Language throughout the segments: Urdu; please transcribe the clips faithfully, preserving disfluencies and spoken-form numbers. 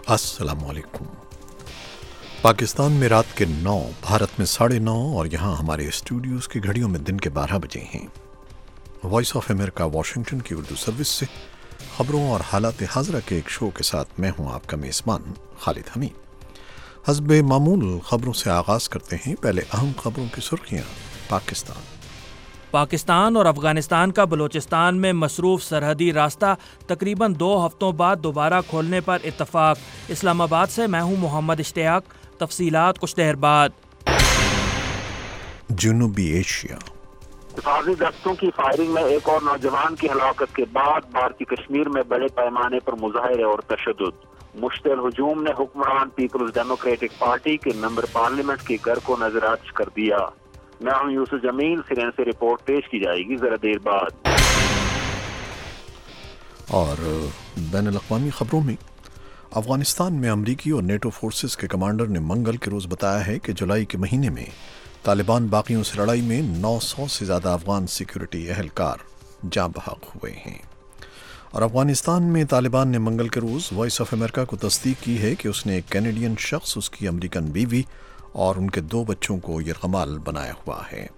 अस्सलाम वालेकुम। पाकिस्तान में रात के नौ, भारत में साढ़े नौ और यहाँ हमारे स्टूडियोज़ की घड़ियों में दिन के बारह बजे हैं। वॉइस ऑफ अमेरिका वाशिंगटन की उर्दू सर्विस से ख़बरों और हालात हाज़रा के एक शो के साथ मैं हूँ आपका मेज़बान खालिद हमीद। हस्बे मामूल ख़बरों से आगाज़ करते हैं। पहले अहम ख़बरों की सुर्खियाँ। पाकिस्तान पाकिस्तान और अफगानिस्तान का बलूचिस्तान में मसरूफ़ सरहदी रास्ता तकरीबन दो हफ्तों बाद दोबारा खोलने पर इत्तफाक। इस्लामाबाद से मैं हूँ मोहम्मद इश्तियाक। तफसीलात कुछ देर बाद। जनूबी एशिया हिफाजी दस्तों की फायरिंग में एक और नौजवान की हलाकत के बाद भारतीय कश्मीर में बड़े पैमाने पर मुजाहरे और तशद्दुद। मुश्तल हुजूम ने हुक्मरान पीपल्स डेमोक्रेटिक पार्टी के मेंबर पार्लियामेंट के घर को नजराच कर दिया। मैं हूं यूसुफ जमील। सिरन से रिपोर्ट पेश की जाएगी जरा देर बाद। और बैनुल-अक़वामी ख़बरों में अफ़गानिस्तान में अमरीकी और नेटो फोर्सेस के कमांडर ने मंगल के रोज़ बताया है कि जुलाई के महीने में तालिबान बागियों से लड़ाई में नौ सौ से ज़्यादा अफ़गान सिक्योरिटी अहलकार जाँ बहक हुए हैं। और अफ़गानिस्तान में तालिबान ने मंगल के रोज़ वॉइस ऑफ अमेरिका को तस्दीक की है कि उसने एक कैनेडियन शख्स, उसकी अमरीकन बीवी और उनके दो बच्चों को यरगमाल बनाया हुआ है।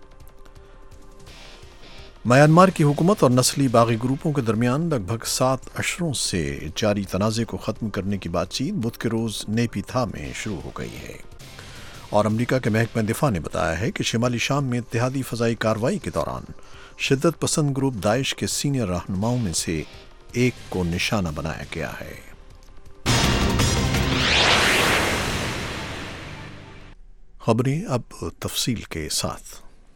म्यांमार की हुकूमत और नस्ली बागी ग्रुपों के दरमियान लगभग सात अशरों से जारी तनाज़े को ख़त्म करने की बातचीत बुध के रोज़ नेपीथा में शुरू हो गई है। और अमरीका के महकमा दिफा ने बताया है कि शिमाली शाम में इत्तेहादी फ़ज़ाई कार्रवाई के दौरान शिद्दत पसंद ग्रुप दाइश के सीनियर रहनुमाओं में से एक को निशाना बनाया गया है। खबरें अब तफसील के साथ।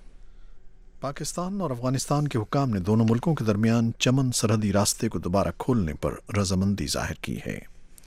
पाकिस्तान और अफ़गानिस्तान के हुक्काम ने दोनों मुल्कों के दरमियान चमन सरहदी रास्ते को दोबारा खोलने पर रज़ामंदी ज़ाहिर की है।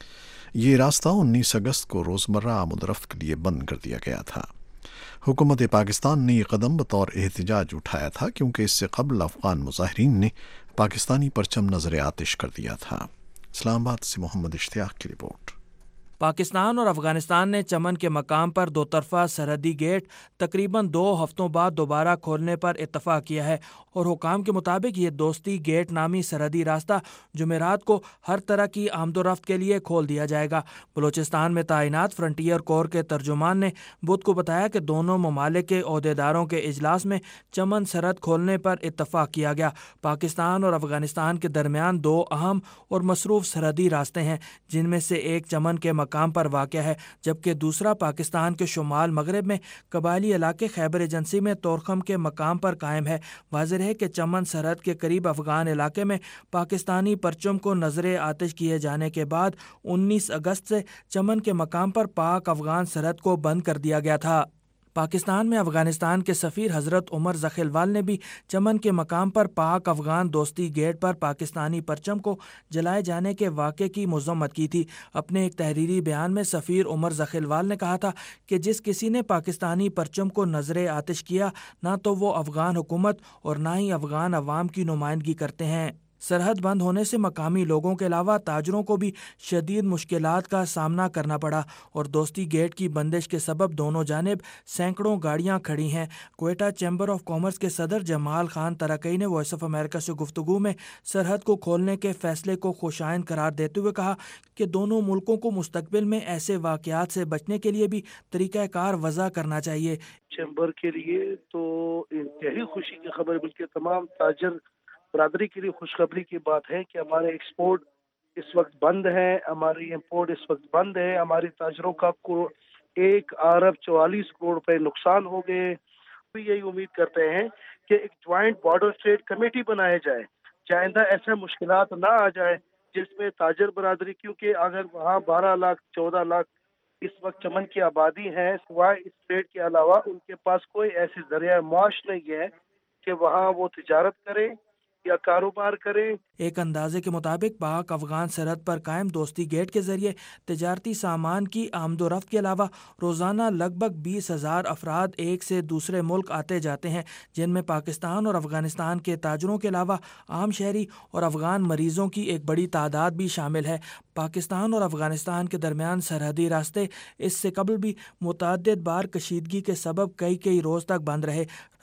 ये रास्ता उन्नीस अगस्त को रोज़मर्रा आमद-ओ-रफ़्त के लिए बंद कर दिया गया था। हुकूमत पाकिस्तान ने यह कदम बतौर एहतिजाज उठाया था क्योंकि इससे कबल अफ़गान मुज़ाहिरीन ने पाकिस्तानी परचम नज़र आतिश कर दिया था। इस्लामाबाद से मोहम्मद इश्तियाक की रिपोर्ट। पाकिस्तान और अफगानिस्तान ने चमन के मकाम पर दो तरफा सरहदी गेट तकरीबन दो हफ्तों बाद दोबारा खोलने पर इत्तफाक किया है और हुकाम के मुताबिक ये दोस्ती गेट नामी सरहदी रास्ता जुमेरात को हर तरह की आमदोरफ्त के लिए खोल दिया जाएगा। बलूचिस्तान में तैनात फ्रंटियर कोर के तर्जुमान ने बुध को बताया कि दोनों ममालिक के ओहदेदारों के इजलास में चमन सरहद खोलने पर इत्तफाक किया गया। पाकिस्तान और अफगानिस्तान के दरमियान दो अहम और मसरूफ़ सरहदी रास्ते हैं, जिनमें से एक चमन के मकाम पर वाक़या है जबकि दूसरा पाकिस्तान के शुमाल मगरब में कबायली इलाके खैबर एजेंसी में तोरखम के मकाम पर कायम है। वाज़ेह है कि चमन सरहद के करीब अफगान इलाके में पाकिस्तानी परचम को नजरे आतिश किए जाने के बाद उन्नीस अगस्त से चमन के मकाम पर पाक अफगान सरहद को बंद कर दिया गया था। पाकिस्तान में अफगानिस्तान के सफ़ीर हज़रत उमर ज़खिलवाल ने भी चमन के मकाम पर पाक अफगान दोस्ती गेट पर पाकिस्तानी परचम को जलाए जाने के वाक़े की मज़म्मत की थी। अपने एक तहरीरी बयान में सफ़ीर उमर ज़खिलवाल ने कहा था कि जिस किसी ने पाकिस्तानी परचम को नजरे आतिश किया, ना तो वो अफगान हुकूमत और ना ही अफगान अवाम की नुमाइंदगी करते हैं। सरहद बंद होने से मकामी लोगों के अलावा ताजरों को भी शदीद मुश्किलात का सामना करना पड़ा और दोस्ती गेट की बंदिश के सबब दोनों जानिब सैकड़ों गाड़ियां खड़ी हैं। क्वेटा चैम्बर ऑफ कॉमर्स के सदर जमाल खान तरकई ने वॉइस ऑफ अमेरिका से गुफ्तगू में सरहद को खोलने के फैसले को खुशाइन करार देते हुए कहा कि दोनों मुल्कों को मुस्तकबिल में ऐसे वाक़यात से बचने के लिए भी तरीक़ाकार वज़ा करना चाहिए। चैम्बर के लिए तो इंतहाई खुशी की खबर, बल्कि तमाम ताजर बरादरी के लिए खुशखबरी की बात है कि हमारे एक्सपोर्ट इस वक्त बंद है, हमारी इंपोर्ट इस वक्त बंद है। हमारी ताजरों का को एक अरब चौवालीस करोड़ रुपए नुकसान हो गए। तो यही उम्मीद करते हैं कि एक ज्वाइंट बॉर्डर ट्रेड कमेटी बनाया जाए, चाइंदा ऐसा मुश्किलात ना आ जाए जिसमें ताजर बरादरी, क्योंकि अगर वहाँ बारह लाख चौदह लाख इस वक्त चमन की आबादी है, सिवाय इस ट्रेड के अलावा उनके पास कोई ऐसी जरिया मुआश नहीं है कि वहाँ वो तिजारत करें या कारोबार करें। एक अंदाजे के मुताबिक पाक अफगान सरहद पर कायम दोस्ती गेट के जरिए तिजारती सामान की आमदोरफ्त के अलावा रोज़ाना लगभग बीस हज़ार अफराद एक से दूसरे मुल्क आते जाते हैं, जिनमें पाकिस्तान और अफगानिस्तान के ताजरों के अलावा आम शहरी और अफगान मरीजों की एक बड़ी तादाद भी शामिल है। पाकिस्तान और अफगानिस्तान के दरमियान सरहदी रास्ते इससे कबल भी मुतअद्दिद बार कशीदगी के सबब कई कई रोज़ तक बंद रहे।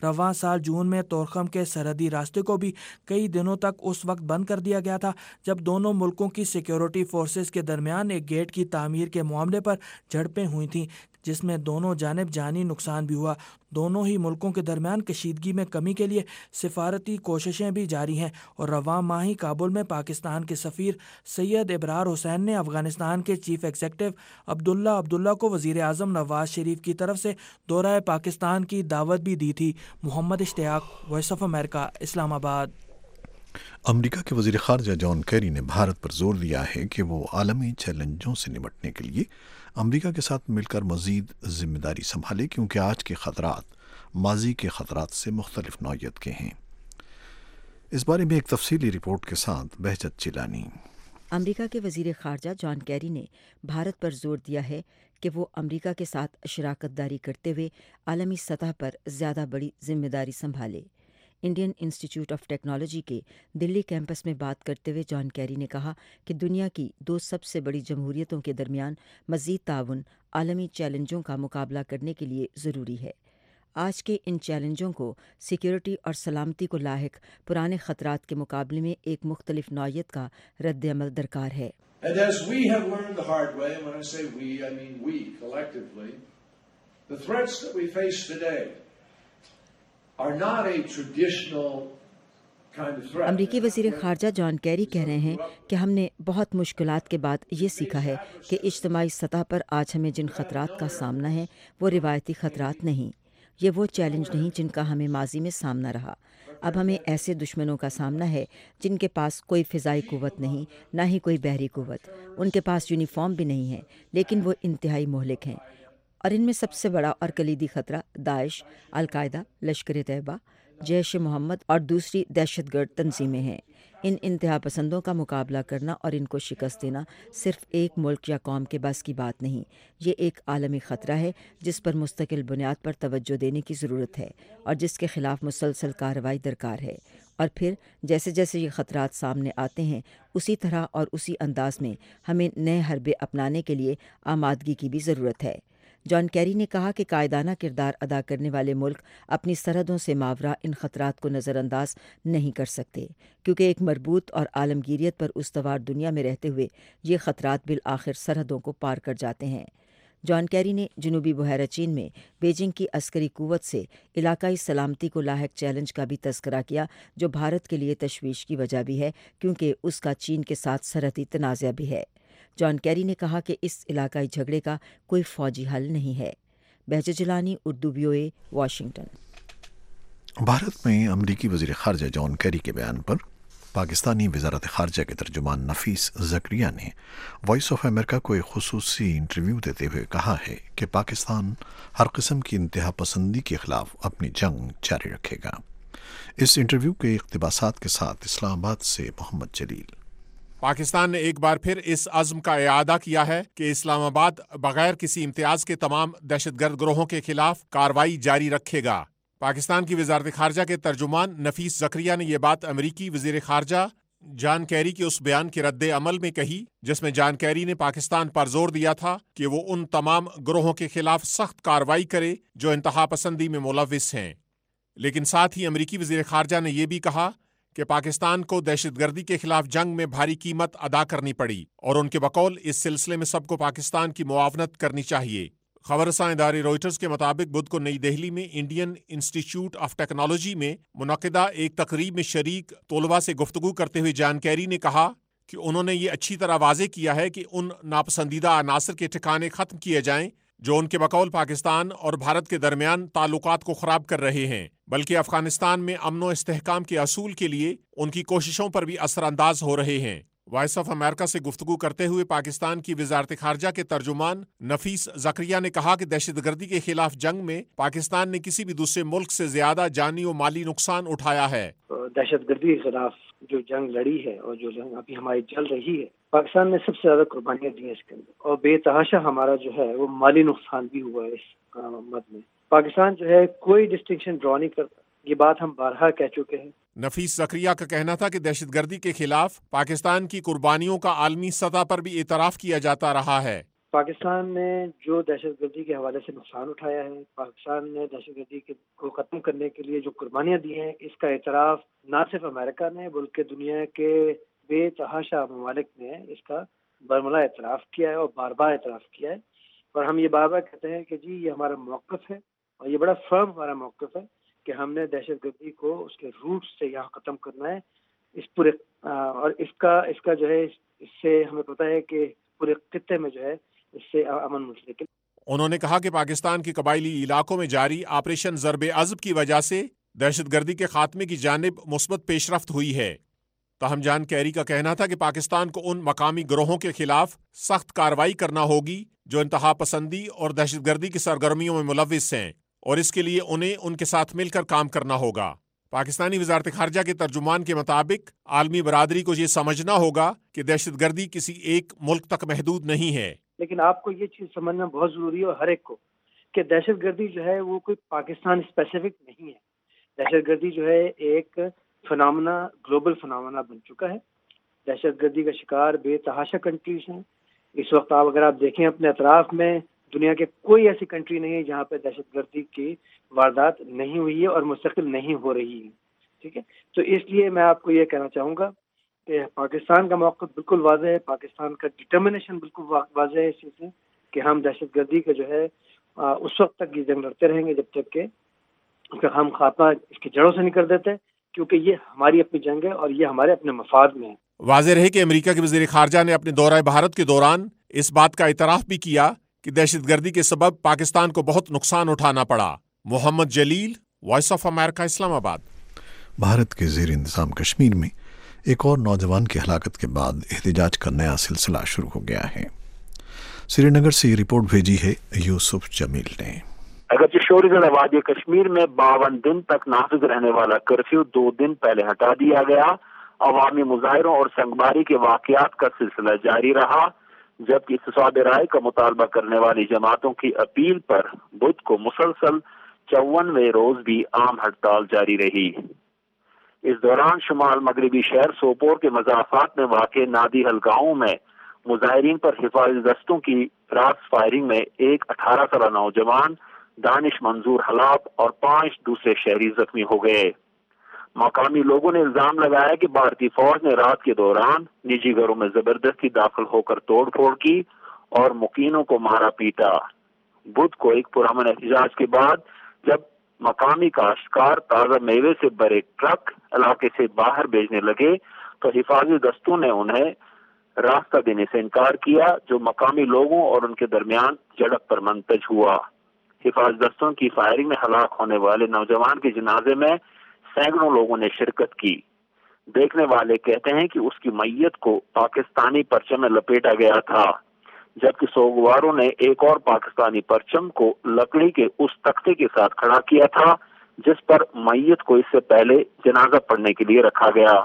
رواں سال جون میں طورخم کے سرحدی راستے کو بھی کئی دنوں تک اس وقت بند کر دیا گیا تھا جب دونوں ملکوں کی سیکیورٹی فورسز کے درمیان ایک گیٹ کی تعمیر کے معاملے پر جھڑپیں ہوئی تھیں، جس میں دونوں جانب جانی نقصان بھی ہوا۔ دونوں ہی ملکوں کے درمیان کشیدگی میں کمی کے لیے سفارتی کوششیں بھی جاری ہیں، اور رواں ماہ ہی کابل میں پاکستان کے سفیر سید ابرار حسین نے افغانستان کے چیف ایگزیکٹو عبداللہ عبداللہ کو وزیر اعظم نواز شریف کی طرف سے دورہ پاکستان کی دعوت بھی دی تھی۔ محمد اشتیاق، وائس آف امریکہ، اسلام آباد۔ امریکہ کے وزیر خارجہ جان کیری نے بھارت پر زور دیا ہے کہ وہ عالمی چیلنجوں سے نمٹنے کے لیے امریکہ کے ساتھ مل کر مزید ذمہ داری سنبھالے، کیونکہ آج کے خطرات ماضی کے خطرات سے مختلف نوعیت کے ہیں۔ اس بارے میں ایک تفصیلی رپورٹ کے ساتھ بہجت چیلانی۔ امریکہ کے وزیر خارجہ جان کیری نے بھارت پر زور دیا ہے کہ وہ امریکہ کے ساتھ شراکت داری کرتے ہوئے عالمی سطح پر زیادہ بڑی ذمہ داری سنبھالے۔ انڈین انسٹیٹیوٹ آف ٹیکنالوجی کے دلی کیمپس میں بات کرتے ہوئے جان کیری نے کہا کہ دنیا کی دو سب سے بڑی جمہوریتوں کے درمیان مزید تعاون عالمی چیلنجوں کا مقابلہ کرنے کے لیے ضروری ہے۔ آج کے ان چیلنجوں کو سیکیورٹی اور سلامتی کو لاحق پرانے خطرات کے مقابلے میں ایک مختلف نوعیت کا رد عمل درکار ہے۔ And as we have learned the hard way, and when I say we, I mean we collectively, the threats that we face today are not a traditional kind of threat. امریکی وزیر خارجہ جان کیری کہہ رہے ہیں کہ ہم نے بہت مشکلات کے بعد یہ سیکھا ہے کہ اجتماعی سطح پر آج ہمیں جن خطرات کا سامنا ہے وہ روایتی خطرات نہیں، یہ وہ چیلنج نہیں جن کا ہمیں ماضی میں سامنا رہا۔ اب ہمیں ایسے دشمنوں کا سامنا ہے جن کے پاس کوئی فضائی قوت نہیں، نہ ہی کوئی بحری قوت، ان کے پاس یونیفارم بھی نہیں ہے، لیکن وہ انتہائی مہلک ہیں، اور ان میں سب سے بڑا اور کلیدی خطرہ داعش، القاعدہ، لشکر طیبہ، جیش محمد اور دوسری دہشت گرد تنظیمیں ہیں۔ ان انتہا پسندوں کا مقابلہ کرنا اور ان کو شکست دینا صرف ایک ملک یا قوم کے بس کی بات نہیں، یہ ایک عالمی خطرہ ہے جس پر مستقل بنیاد پر توجہ دینے کی ضرورت ہے اور جس کے خلاف مسلسل کارروائی درکار ہے۔ اور پھر جیسے جیسے یہ خطرات سامنے آتے ہیں اسی طرح اور اسی انداز میں ہمیں نئے حربے اپنانے کے لیے آمادگی کی بھی ضرورت ہے۔ جان کیری نے کہا کہ قائدانہ کردار ادا کرنے والے ملک اپنی سرحدوں سے ماورا ان خطرات کو نظر انداز نہیں کر سکتے، کیونکہ ایک مربوط اور عالمگیریت پر استوار دنیا میں رہتے ہوئے یہ خطرات بالآخر سرحدوں کو پار کر جاتے ہیں۔ جان کیری نے جنوبی بحیرہ چین میں بیجنگ کی عسکری قوت سے علاقائی سلامتی کو لاحق چیلنج کا بھی تذکرہ کیا، جو بھارت کے لیے تشویش کی وجہ بھی ہے کیونکہ اس کا چین کے ساتھ سرحدی تنازع بھی ہے۔ جان کیری نے کہا کہ اس علاقائی جھگڑے کا کوئی فوجی حل نہیں ہے۔ Behjat Gilani, Urdu V O A, Washington. Bharat میں امریکی وزیر خارجہ جان کیری کے بیان پر پاکستانی وزارت خارجہ کے ترجمان نفیس زکریا نے وائس آف امریکہ کو ایک خصوصی انٹرویو دیتے ہوئے کہا ہے کہ پاکستان ہر قسم کی انتہا پسندی کے خلاف اپنی جنگ جاری رکھے گا۔ اس انٹرویو کے اقتباسات کے ساتھ اسلام آباد سے محمد جلیل۔ پاکستان نے ایک بار پھر اس عزم کا اعادہ کیا ہے کہ اسلام آباد بغیر کسی امتیاز کے تمام دہشت گرد گروہوں کے خلاف کارروائی جاری رکھے گا۔ پاکستان کی وزارت خارجہ کے ترجمان نفیس زکریا نے یہ بات امریکی وزیر خارجہ جان کیری کے اس بیان کے رد عمل میں کہی جس میں جان کیری نے پاکستان پر زور دیا تھا کہ وہ ان تمام گروہوں کے خلاف سخت کارروائی کرے جو انتہا پسندی میں ملوث ہیں، لیکن ساتھ ہی امریکی وزیر خارجہ نے یہ بھی کہا کہ پاکستان کو دہشت گردی کے خلاف جنگ میں بھاری قیمت ادا کرنی پڑی اور ان کے بقول اس سلسلے میں سب کو پاکستان کی معاونت کرنی چاہیے۔ خبر رساں ادارے روئٹرز کے مطابق بدھ کو نئی دہلی میں انڈین انسٹیٹیوٹ آف ٹیکنالوجی میں منعقدہ ایک تقریب میں شریک طلباء سے گفتگو کرتے ہوئے جان کیری نے کہا کہ انہوں نے یہ اچھی طرح واضح کیا ہے کہ ان ناپسندیدہ عناصر کے ٹھکانے ختم کیے جائیں جو ان کے بقول پاکستان اور بھارت کے درمیان تعلقات کو خراب کر رہے ہیں، بلکہ افغانستان میں امن و استحکام کے اصول کے لیے ان کی کوششوں پر بھی اثر انداز ہو رہے ہیں۔ وائس آف امریکہ سے گفتگو کرتے ہوئے پاکستان کی وزارت خارجہ کے ترجمان نفیس زکریا نے کہا کہ دہشت گردی کے خلاف جنگ میں پاکستان نے کسی بھی دوسرے ملک سے زیادہ جانی و مالی نقصان اٹھایا ہے۔ دہشت گردی کے خلاف جو جنگ لڑی ہے اور جو جنگ ابھی ہماری چل رہی ہے، پاکستان نے سب سے زیادہ قربانیاں دی ہیں اس کے اندر، اور بے تحاشا ہمارا جو ہے وہ مالی نقصان بھی ہوا ہے اس مد میں۔ پاکستان جو ہے کوئی ڈسٹنکشن ڈرا نہیں کرتا، یہ بات ہم بارہا کہہ چکے ہیں۔ نفیس زکریا کا کہنا تھا کہ دہشت گردی کے خلاف پاکستان کی قربانیوں کا عالمی سطح پر بھی اعتراف کیا جاتا رہا ہے۔ پاکستان نے جو دہشت گردی کے حوالے سے نقصان اٹھایا ہے، پاکستان نے دہشت گردی کو ختم کرنے کے لیے جو قربانیاں دی ہیں، اس کا اعتراف نہ صرف امریکہ نے بلکہ دنیا کے بے تحاشا ممالک نے اس کا برملا اعتراف کیا ہے اور بار بار اعتراف کیا ہے. اور ہم یہ بار بار کہتے ہیں کہ جی یہ ہمارا موقف ہے اور یہ بڑا فرم ہمارا موقف ہے کہ ہم نے دہشت گردی کو اس کے روٹ سے یہاں ختم کرنا ہے. اس پورے اور اس کا اس کا جو ہے اس سے ہمیں پتہ ہے کہ پورے خطے میں جو ہے اس سے امن منسلک. انہوں نے کہا کہ پاکستان کے قبائلی علاقوں میں جاری آپریشن ضرب عضب کی وجہ سے دہشت گردی کے خاتمے کی جانب مثبت پیش رفت ہوئی ہے. تاہم جان کیری کا کہنا تھا کہ پاکستان کو ان مقامی گروہوں کے خلاف سخت کارروائی کرنا ہوگی جو انتہا پسندی اور دہشت گردی کی سرگرمیوں میں ملوث ہیں، اور اس کے لیے انہیں ان کے ساتھ مل کر کام کرنا ہوگا. پاکستانی وزارت خارجہ کے ترجمان کے مطابق عالمی برادری کو یہ سمجھنا ہوگا کہ دہشت گردی کسی ایک ملک تک محدود نہیں ہے. لیکن آپ کو یہ چیز سمجھنا بہت ضروری ہے اور ہر ایک کو کہ دہشت گردی جو ہے وہ کوئی پاکستان اسپیسیفک نہیں ہے. دہشت گردی جو ہے ایک فنامنا، گلوبل فنامنا بن چکا ہے. دہشت گردی کا شکار بے تحاشا کنٹریز ہیں. اس وقت آپ اگر آپ دیکھیں اپنے اطراف میں دنیا کے کوئی ایسی کنٹری نہیں ہے جہاں پہ دہشت گردی کی واردات نہیں ہوئی ہے اور مستقل نہیں ہو رہی ہے. ٹھیک ہے، تو اس لیے میں آپ کو یہ کہنا چاہوں گا کہ پاکستان کا موقف بالکل واضح ہے، پاکستان کا ڈٹرمنیشن بالکل واضح ہے اس چیز سے کہ ہم دہشت گردی کا جو ہے اس وقت تک یہ جنگ لڑتے رہیں گے جب تک کہ اس کا ہم خاتمہ اس کی جڑوں سے نہیں کر دیتے، کیونکہ یہ ہماری اپنی جنگ ہے اور یہ ہمارے اپنے مفاد میں ہے. واضح رہے کہ امریکہ کے وزیر خارجہ نے اپنے دورہ بھارت کے دوران اس بات کا اعتراف بھی کیا کہ دہشت گردی کے سبب پاکستان کو بہت نقصان اٹھانا پڑا. محمد جلیل، وائس آف امریکہ، اسلام آباد. بھارت کے زیر انتظام کشمیر میں ایک اور نوجوان کی ہلاکت کے بعد احتجاج کا نیا سلسلہ شروع ہو گیا ہے. سری نگر سے یہ رپورٹ بھیجی ہے یوسف جمیل نے. اگرچہ شوری زدہ وادی کشمیر میں باون دن تک نافذ رہنے والا کرفیو دو دن پہلے ہٹا دیا گیا، عوامی مظاہروں اور سنگباری کے واقعات کا سلسلہ جاری رہا، جبکہ استصواب رائے کا مطالبہ کرنے والی جماعتوں کی اپیل پر بدھ کو مسلسل چونویں روز بھی عام ہڑتال جاری رہی. اس دوران شمال مغربی شہر سوپور کے مضافات میں واقع نادی ہل گاؤں میں مظاہرین پر حفاظتی دستوں کی راس فائرنگ میں ایک اٹھارہ سالہ نوجوان دانش منظور ہلاک اور پانچ دوسرے شہری زخمی ہو گئے. مقامی لوگوں نے الزام لگایا کہ بھارتی فوج نے رات کے دوران نجی گھروں میں زبردستی داخل ہو کر توڑ پھوڑ کی اور مقیموں کو مارا پیٹا. بدھ کو ایک پرامن احتجاج کے بعد جب مقامی کاشتکار تازہ میوے سے بھرے ٹرک علاقے سے باہر بھیجنے لگے تو حفاظتی دستوں نے انہیں راستہ دینے سے انکار کیا، جو مقامی لوگوں اور ان کے درمیان جھڑپ پر منتج ہوا. حفاظتی دستوں کی فائرنگ میں ہلاک ہونے والے نوجوان کے جنازے میں سینکڑوں لوگوں نے شرکت کی. دیکھنے والے کہتے ہیں کہ اس کی میت کو پاکستانی پرچم میں لپیٹا گیا تھا، جبکہ سوگواروں نے ایک اور پاکستانی پرچم کو لکڑی کے اس تختے کے ساتھ کھڑا کیا تھا جس پر میت کو اس سے پہلے جنازہ پڑھنے کے لیے رکھا گیا.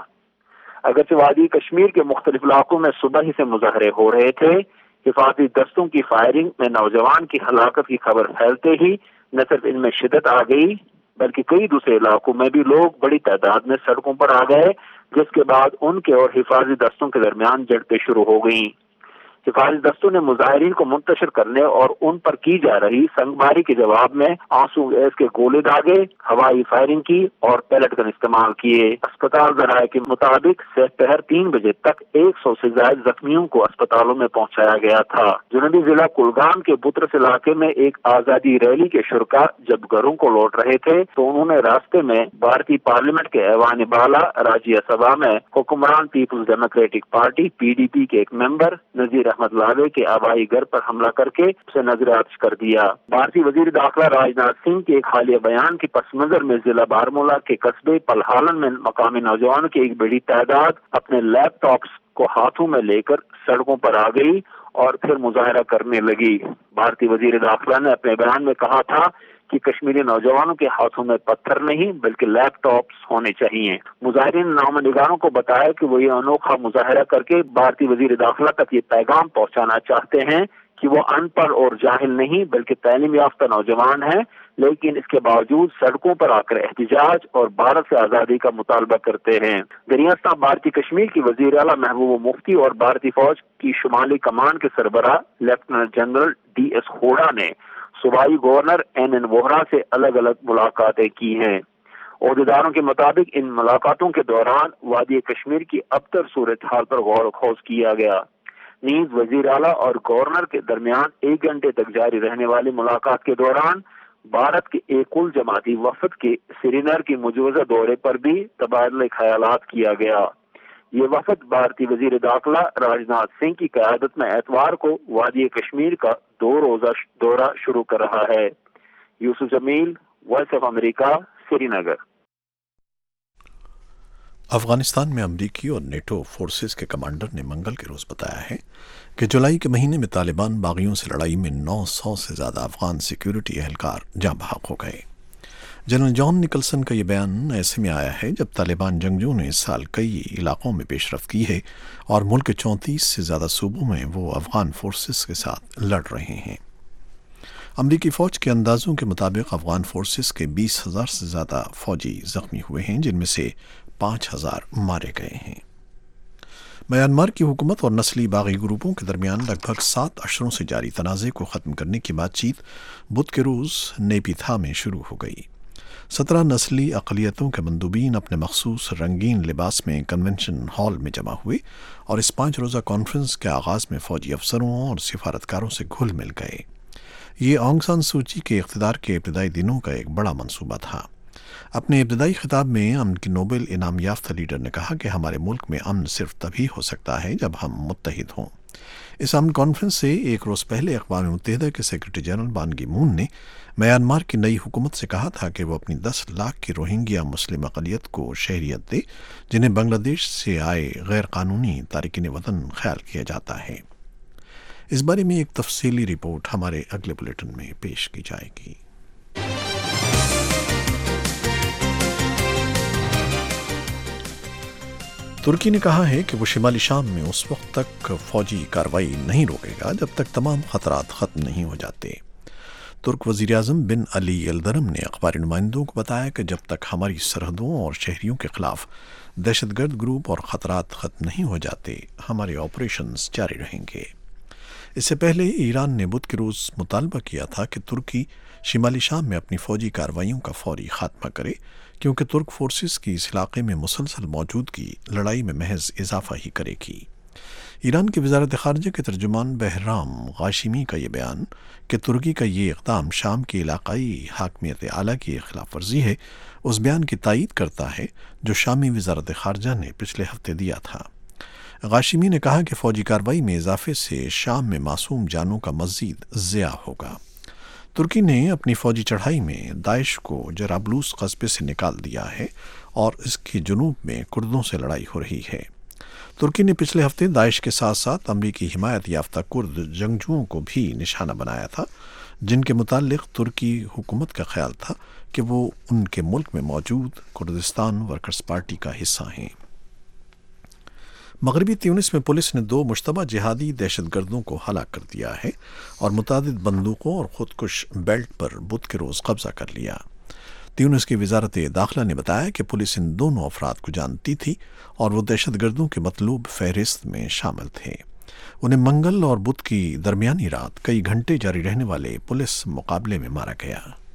اگرچہ وادی کشمیر کے مختلف علاقوں میں صبح ہی سے مظاہرے ہو رہے تھے، حفاظتی دستوں کی فائرنگ میں نوجوان کی ہلاکت کی خبر پھیلتے ہی نہ صرف ان میں شدت آ گئی بلکہ کئی دوسرے علاقوں میں بھی لوگ بڑی تعداد میں سڑکوں پر آ گئے، جس کے بعد ان کے اور حفاظتی دستوں کے درمیان جھڑپیں شروع ہو گئیں. حفاظتی دستوں نے مظاہرین کو منتشر کرنے اور ان پر کی جا رہی سنگباری کے جواب میں آنسو گیس کے گولے داغے، ہوائی فائرنگ کی اور پیلٹ گن استعمال کیے. اسپتال ذرائع کے مطابق سپہر تین بجے تک ایک سو سے زائد زخمیوں کو اسپتالوں میں پہنچایا گیا تھا. جنوبی ضلع کلگام کے بترس علاقے میں ایک آزادی ریلی کے شرکا جب گھروں کو لوٹ رہے تھے تو انہوں نے راستے میں بھارتی پارلیمنٹ کے ایوان بالا راجیہ سبھا میں حکمران people's democratic party P D P کے ایک ممبر نذیر احمد لاوے کے آبائی گھر پر حملہ کر کے اسے نظر آتش کر دیا. بھارتی وزیر داخلہ راج ناتھ سنگھ کے ایک حالیہ بیان کے پس منظر میں ضلع بارمولہ کے قصبے پلہالن میں مقامی نوجوانوں کی ایک بڑی تعداد اپنے لیپ ٹاپس کو ہاتھوں میں لے کر سڑکوں پر آ گئی اور پھر مظاہرہ کرنے لگی. بھارتی وزیر داخلہ نے اپنے بیان میں کہا تھا کہ کشمیری نوجوانوں کے ہاتھوں میں پتھر نہیں بلکہ لیپ ٹاپس ہونے چاہیے. مظاہرین نے نامہ نگاروں کو بتایا کہ وہ یہ انوکھا مظاہرہ کر کے بھارتی وزیر داخلہ تک یہ پیغام پہنچانا چاہتے ہیں کہ وہ ان پڑھ اور جاہل نہیں بلکہ تعلیم یافتہ نوجوان ہیں لیکن اس کے باوجود سڑکوں پر آ کر احتجاج اور بھارت سے آزادی کا مطالبہ کرتے ہیں۔ گریستان بھارتی کشمیر کی وزیر اعلیٰ محبوبہ مفتی اور بھارتی فوج کی شمالی کمان کے سربراہ لیفٹیننٹ جنرل ڈی ایس کھوڑا نے صوبائی گورنر این این ووہرا سے الگ الگ ملاقاتیں کی ہیں۔ عہدیداروں کے مطابق ان ملاقاتوں کے دوران وادی کشمیر کی ابتر صورتحال پر غور و خوض کیا گیا۔ نیز وزیر اعلیٰ اور گورنر کے درمیان ایک گھنٹے تک جاری رہنے والی ملاقات کے دوران بھارت کے ایک کل جماعتی وفد کے سری نگر کے مجوزہ دورے پر بھی تبادلہ خیالات کیا گیا۔ یہ وفد بھارتی وزیر داخلہ راجناتھ سنگھ کی قیادت میں اتوار کو وادی کشمیر کا دو روزہ دورہ شروع کر رہا ہے۔ Yusuf Jameel, voice of America, Srinagar. Afghanistan میں امریکی اور نیٹو فورسز کے کمانڈر نے منگل کے روز بتایا ہے کہ جولائی کے مہینے میں طالبان باغیوں سے لڑائی میں نو سو سے زیادہ افغان سیکیورٹی اہلکار جاں بحق ہو گئے۔ جنرل جان نکلسن کا یہ بیان ایسے میں آیا ہے جب طالبان جنگجوؤں نے اس سال کئی علاقوں میں پیش رفت کی ہے اور ملک کے چونتیس سے زیادہ صوبوں میں وہ افغان فورسز کے ساتھ لڑ رہے ہیں۔ امریکی فوج کے اندازوں کے مطابق افغان فورسز کے بیس ہزار سے زیادہ فوجی زخمی ہوئے ہیں، جن میں سے پانچ ہزار مارے گئے ہیں۔ میانمار کی حکومت اور نسلی باغی گروپوں کے درمیان لگ بھگ سات اشروں سے جاری تنازع کو ختم کرنے کی بات چیت بدھ کے روز نیپی تھا میں شروع ہو گئی۔ سترہ نسلی اقلیتوں کے مندوبین اپنے مخصوص رنگین لباس میں کنونشن ہال میں جمع ہوئے اور اس پانچ روزہ کانفرنس کے آغاز میں فوجی افسروں اور سفارتکاروں سے گھل مل گئے۔ یہ آنگ سان سوچی کے اقتدار کے ابتدائی دنوں کا ایک بڑا منصوبہ تھا۔ اپنے ابتدائی خطاب میں امن کی نوبل انعام یافتہ لیڈر نے کہا کہ ہمارے ملک میں امن صرف تبھی ہو سکتا ہے جب ہم متحد ہوں۔ اس امن کانفرنس سے ایک روز پہلے اقوام متحدہ کے سیکرٹری جنرل بان کی مون نے میانمار کی نئی حکومت سے کہا تھا کہ وہ اپنی دس لاکھ کی روہنگیا مسلم اقلیت کو شہریت دے، جنہیں بنگلہ دیش سے آئے غیر قانونی تارکین وطن خیال کیا جاتا ہے۔ اس بارے میں ایک تفصیلی رپورٹ ہمارے اگلے بلیٹن میں پیش کی جائے گی۔ ترکی نے کہا ہے کہ وہ شمالی شام میں اس وقت تک فوجی کارروائی نہیں روکے گا جب تک تمام خطرات ختم نہیں ہو جاتے۔ ترک وزیر اعظم بن علی یلدرم نے اخباری نمائندوں کو بتایا کہ جب تک ہماری سرحدوں اور شہریوں کے خلاف دہشت گرد گروپ اور خطرات ختم نہیں ہو جاتے، ہمارے آپریشنز جاری رہیں گے۔ اس سے پہلے ایران نے بدھ کے روز مطالبہ کیا تھا کہ ترکی شمالی شام میں اپنی فوجی کارروائیوں کا فوری خاتمہ کرے، کیونکہ ترک فورسز کی اس علاقے میں مسلسل موجودگی لڑائی میں محض اضافہ ہی کرے گی۔ ایران کی وزارت خارجہ کے ترجمان بہرام غاشمی کا یہ بیان کہ ترکی کا یہ اقدام شام کی علاقائی حاکمیت اعلیٰ کی خلاف ورزی ہے، اس بیان کی تائید کرتا ہے جو شامی وزارت خارجہ نے پچھلے ہفتے دیا تھا۔ غاشمی نے کہا کہ فوجی کارروائی میں اضافے سے شام میں معصوم جانوں کا مزید ضیاع ہوگا۔ ترکی نے اپنی فوجی چڑھائی میں داعش کو جرابلوس قصبے سے نکال دیا ہے اور اس کے جنوب میں کردوں سے لڑائی ہو رہی ہے۔ ترکی نے پچھلے ہفتے داعش کے ساتھ ساتھ امریکی حمایت یافتہ کرد جنگجوؤں کو بھی نشانہ بنایا تھا، جن کے متعلق ترکی حکومت کا خیال تھا کہ وہ ان کے ملک میں موجود کردستان ورکرز پارٹی کا حصہ ہیں۔ مغربی تیونس میں پولیس نے دو مشتبہ جہادی دہشت گردوں کو ہلاک کر دیا ہے اور متعدد بندوقوں اور خودکش بیلٹ پر بدھ کے روز قبضہ کر لیا۔ تیونس کی وزارت داخلہ نے بتایا کہ پولیس ان دونوں افراد کو جانتی تھی اور وہ دہشت گردوں کے مطلوب فہرست میں شامل تھے۔ انہیں منگل اور بدھ کی درمیانی رات کئی گھنٹے جاری رہنے والے پولیس مقابلے میں مارا گیا۔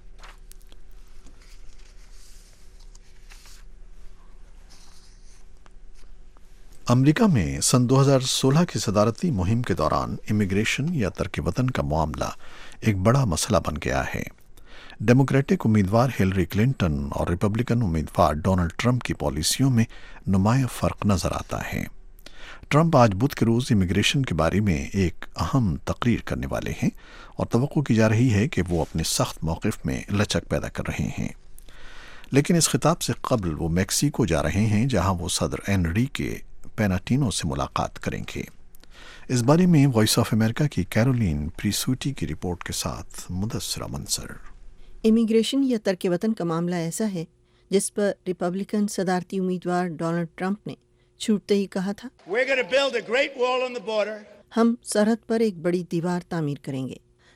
امریکہ میں سن دو ہزار سولہ کی صدارتی مہم کے دوران امیگریشن یا ترک وطن کا معاملہ ایک بڑا مسئلہ بن گیا ہے۔ ڈیموکریٹک امیدوار ہیلری کلنٹن اور ریپبلکن امیدوار ڈونلڈ ٹرمپ کی پالیسیوں میں نمایاں فرق نظر آتا ہے۔ ٹرمپ آج بدھ کے روز امیگریشن کے بارے میں ایک اہم تقریر کرنے والے ہیں اور توقع کی جا رہی ہے کہ وہ اپنے سخت موقف میں لچک پیدا کر رہے ہیں، لیکن اس خطاب سے قبل وہ میکسیکو جا رہے ہیں جہاں وہ صدر انریکے پیناٹینو سے ملاقات کریں گے۔ اس بارے میں وائس آف امریکہ کی کیرولین پریسوٹی کی رپورٹ کے ساتھ مدثرہ منصر۔ امیگریشن یا ترک وطن کا معاملہ ایسا ہے جس پر ریپبلکن صدارتی امیدوار ڈونلڈ ٹرمپ نے چھوٹتے ہی کہا تھا، ہم سرحد پر ایک بڑی دیوار تعمیر کریں گے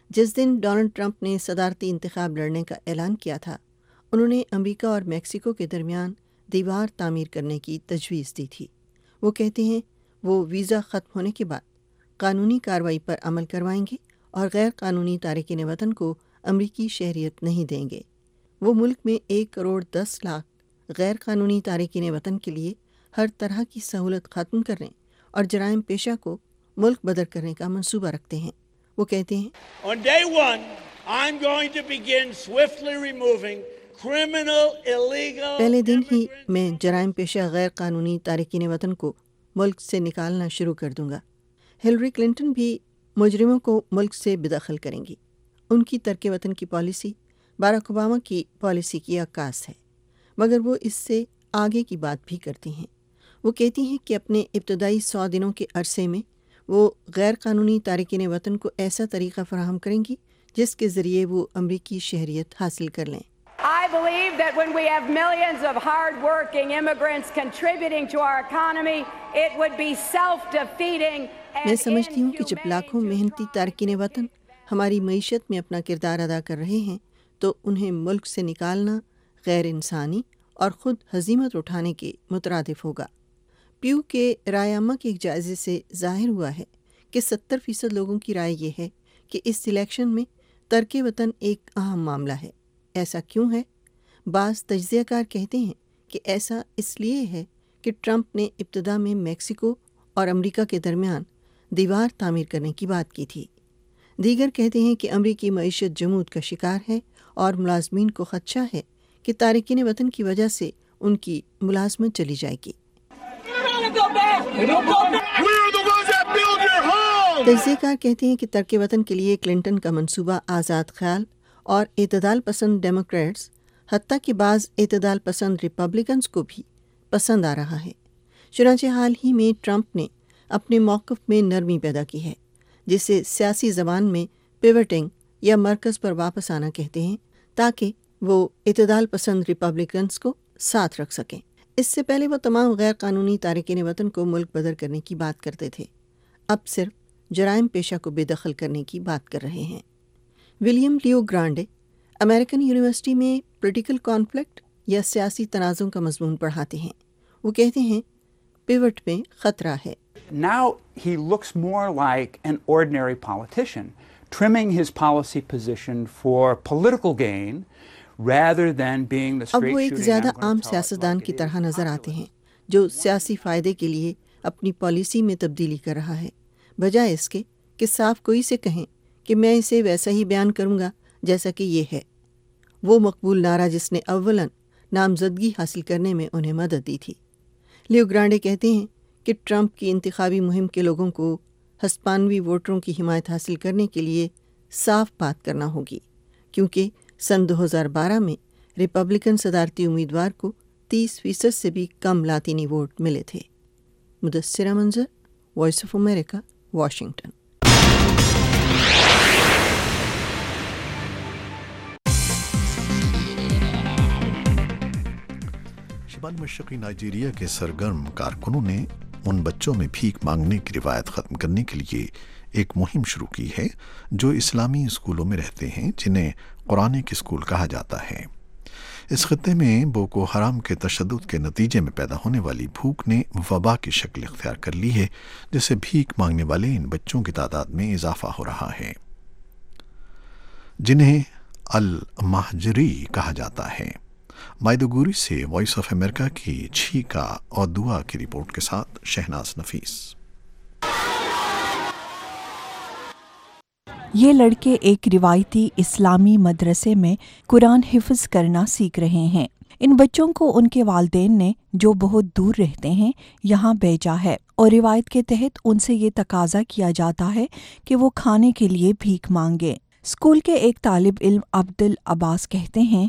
جس دن ڈونلڈ ٹرمپ نے صدارتی انتخاب لڑنے کا اعلان کیا تھا، انہوں نے امریکہ اور میکسیکو کے درمیان دیوار تعمیر کرنے کی تجویز دی تھی۔ وہ کہتے ہیں وہ ویزا ختم ہونے کے بعد قانونی کارروائی پر عمل کروائیں گے اور غیر قانونی تارکین وطن کو امریکی شہریت نہیں دیں گے۔ وہ ملک میں ایک کروڑ دس لاکھ غیر قانونی تارکین وطن کے لیے ہر طرح کی سہولت ختم کرنے اور جرائم پیشہ کو ملک بدر کرنے کا منصوبہ رکھتے ہیں۔ وہ کہتے ہیں On day one, I'm going to begin swiftly removing criminal, illegal پہلے دن ہی میں جرائم پیشہ غیر قانونی تارکین وطن کو ملک سے نکالنا شروع کر دوں گا۔ ہلری کلنٹن بھی مجرموں کو ملک سے بے دخل کریں گی۔ ان کی ترک وطن کی پالیسی باراک اوباما کی پالیسی کی عکاس ہے، مگر وہ اس سے آگے کی بات بھی کرتی ہیں۔ وہ کہتی ہیں کہ اپنے ابتدائی سو دنوں کے عرصے میں وہ غیر قانونی تارکین وطن کو ایسا طریقہ فراہم کریں گی جس کے ذریعے وہ امریکی شہریت حاصل کر لیں۔ I believe that when we have millions of hard-working immigrants contributing to our economy, it would be self-defeating. میں سمجھتی ہوں کہ جب لاکھوں محنتی تارکین وطن ہماری معیشت میں اپنا کردار ادا کر رہے ہیں تو انہیں ملک سے نکالنا غیر انسانی اور خود ہزیمت اٹھانے کے مترادف ہوگا۔ پیو کے رائے عامہ کے ایک جائزے سے ظاہر ہوا ہے کہ ستر فیصد لوگوں کی رائے یہ ہے کہ اس الیکشن میں ترک وطن ایک اہم معاملہ ہے۔ ایسا کیوں ہے؟ بعض تجزیہ کار کہتے ہیں کہ ایسا اس لیے ہے کہ ٹرمپ نے ابتدا میں میکسیکو اور امریکہ کے درمیان دیوار تعمیر کرنے کی بات کی تھی۔ دیگر کہتے ہیں کہ امریکی معیشت جمود کا شکار ہے اور ملازمین کو خدشہ ہے کہ تارکین وطن کی وجہ سے ان کی ملازمت چلی جائے گی۔ تجزیہ کار کہتے ہیں کہ ترک وطن کے لیے کلنٹن کا منصوبہ آزاد خیال اور اعتدال پسند ڈیموکریٹس حتیٰ کہ بعض اعتدال پسند ریپبلکنز کو بھی پسند آ رہا ہے۔ چنانچہ حال ہی میں ٹرمپ نے اپنے موقف میں نرمی پیدا کی ہے، جسے سیاسی زبان میں پیوٹنگ یا مرکز پر واپس آنا کہتے ہیں، تاکہ وہ اعتدال پسند ریپبلکنز کو ساتھ رکھ سکیں۔ اس سے پہلے وہ تمام غیر قانونی تارکین وطن کو ملک بدر کرنے کی بات کرتے تھے، اب صرف جرائم پیشہ کو بے دخل کرنے کی بات کر رہے ہیں۔ William Leo Grande American university میں پولیٹیکل کانفلکٹ یا سیاسی تنازع کا مضمون پڑھاتے ہیں۔ وہ کہتے ہیں پیوٹ میں خطرہ ہے۔ Now he looks more like an ordinary politician, trimming his policy position for political gain rather than being the straight shooting. اب وہ ایک زیادہ عام سیاستدان کی طرح نظر آتے ہیں جو سیاسی فائدے کے لیے اپنی پالیسی میں تبدیلی کر رہا ہے، بجائے اس کے کہ صاف کوئی سے کہیں کہ میں اسے ویسا ہی بیان کروں گا جیسا کہ یہ ہے۔ وہ مقبول نعرہ جس نے اولاً نامزدگی حاصل کرنے میں انہیں مدد دی تھی۔ لیو گرانڈے کہتے ہیں کہ ٹرمپ کی انتخابی مہم کے لوگوں کو ہسپانوی ووٹروں کی حمایت حاصل کرنے کے لیے صاف بات کرنا ہوگی، کیونکہ سن دو ہزار بارہ میں ریپبلکن صدارتی امیدوار کو تیس فیصد سے بھی کم لاطینی ووٹ ملے تھے۔ مدثرہ منظر، وائس آف امریکہ، واشنگٹن۔ شمال مشرقی نائجیریا کے سرگرم کارکنوں نے ان بچوں میں بھیک مانگنے کی روایت ختم کرنے کے لیے ایک مہم شروع کی ہے جو اسلامی اسکولوں میں رہتے ہیں، جنہیں قرآنک اسکول کہا جاتا ہے۔ اس خطے میں بوکو حرام کے تشدد کے نتیجے میں پیدا ہونے والی بھوک نے وبا کی شکل اختیار کر لی ہے، جس سے بھیک مانگنے والے ان بچوں کی تعداد میں اضافہ ہو رہا ہے، جنہیں المہجری کہا جاتا ہے۔ مائدوگوری سے وائس آف امریکہ کی چھیکا اور دعا کی رپورٹ کے ساتھ شہناز نفیس۔ یہ لڑکے ایک روایتی اسلامی مدرسے میں قرآن حفظ کرنا سیکھ رہے ہیں۔ ان بچوں کو ان کے والدین نے، جو بہت دور رہتے ہیں، یہاں بھیجا ہے اور روایت کے تحت ان سے یہ تقاضا کیا جاتا ہے کہ وہ کھانے کے لیے بھیک مانگیں۔ اسکول کے ایک طالب علم عبدل عباس کہتے ہیں،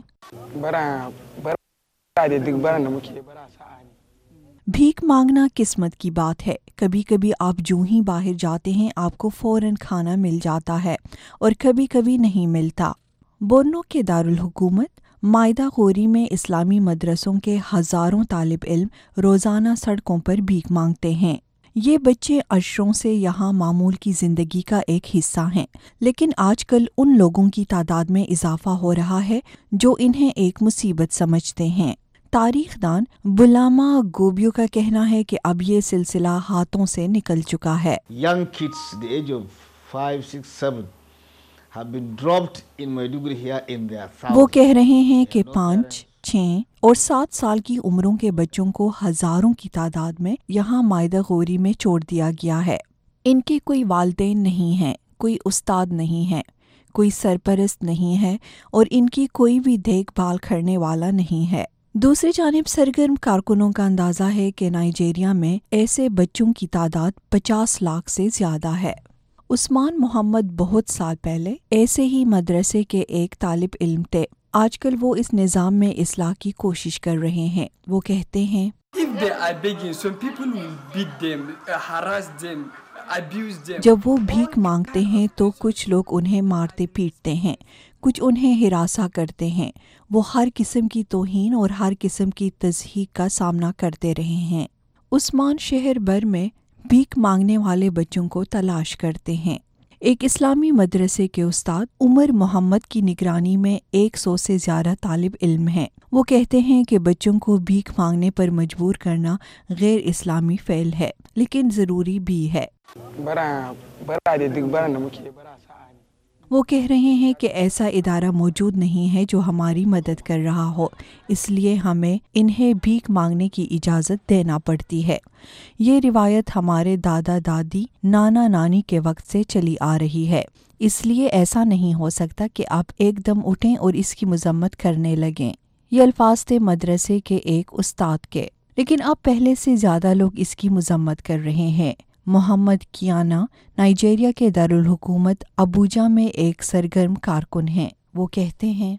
بھیک مانگنا قسمت کی بات ہے۔ کبھی کبھی آپ جو ہی باہر جاتے ہیں آپ کو فوراً کھانا مل جاتا ہے اور کبھی کبھی نہیں ملتا۔ بورنو کے دارالحکومت مائدہ غوری میں اسلامی مدرسوں کے ہزاروں طالب علم روزانہ سڑکوں پر بھیک مانگتے ہیں۔ یہ بچے عشروں سے یہاں معمول کی زندگی کا ایک حصہ ہیں، لیکن آج کل ان لوگوں کی تعداد میں اضافہ ہو رہا ہے جو انہیں ایک مصیبت سمجھتے ہیں۔ تاریخ دان بلاما گوبیو کا کہنا ہے کہ اب یہ سلسلہ ہاتھوں سے نکل چکا ہے۔ Young kids the age of five, six, seven have been dropped in Maiduguri here in their thousands. وہ کہہ رہے ہیں کہ پانچ، چھ اور سات سال کی عمروں کے بچوں کو ہزاروں کی تعداد میں یہاں مائدہ غوری میں چھوڑ دیا گیا ہے۔ ان کے کوئی والدین نہیں ہیں، کوئی استاد نہیں ہے، کوئی سرپرست نہیں ہے اور ان کی کوئی بھی دیکھ بھال کرنے والا نہیں ہے۔ دوسری جانب سرگرم کارکنوں کا اندازہ ہے کہ نائجیریا میں ایسے بچوں کی تعداد پچاس لاکھ سے زیادہ ہے۔ عثمان محمد بہت سال پہلے ایسے ہی مدرسے کے ایک طالب علم تھے۔ آج کل وہ اس نظام میں اصلاح کی کوشش کر رہے ہیں۔ وہ کہتے ہیں جب وہ بھیک مانگتے ہیں تو کچھ لوگ انہیں مارتے پیٹتے ہیں، کچھ انہیں ہراساں کرتے ہیں۔ وہ ہر قسم کی توہین اور ہر قسم کی تضحیک کا سامنا کرتے رہے ہیں۔ عثمان شہر بھر میں بھیک مانگنے والے بچوں کو تلاش کرتے ہیں۔ ایک اسلامی مدرسے کے استاد عمر محمد کی نگرانی میں ایک سو سے زیادہ طالب علم ہیں۔ وہ کہتے ہیں کہ بچوں کو بھیک مانگنے پر مجبور کرنا غیر اسلامی فعل ہے، لیکن ضروری بھی ہے۔ وہ کہہ رہے ہیں کہ ایسا ادارہ موجود نہیں ہے جو ہماری مدد کر رہا ہو، اس لیے ہمیں انہیں بھیک مانگنے کی اجازت دینا پڑتی ہے۔ یہ روایت ہمارے دادا دادی، نانا نانی کے وقت سے چلی آ رہی ہے، اس لیے ایسا نہیں ہو سکتا کہ آپ ایک دم اٹھیں اور اس کی مذمت کرنے لگیں۔ یہ الفاظ تھے مدرسے کے ایک استاد کے، لیکن اب پہلے سے زیادہ لوگ اس کی مذمت کر رہے ہیں۔ محمد کیانا نائجیریا کے دارالحکومت ابوجا میں ایک سرگرم کارکن ہیں۔ وہ کہتے ہیں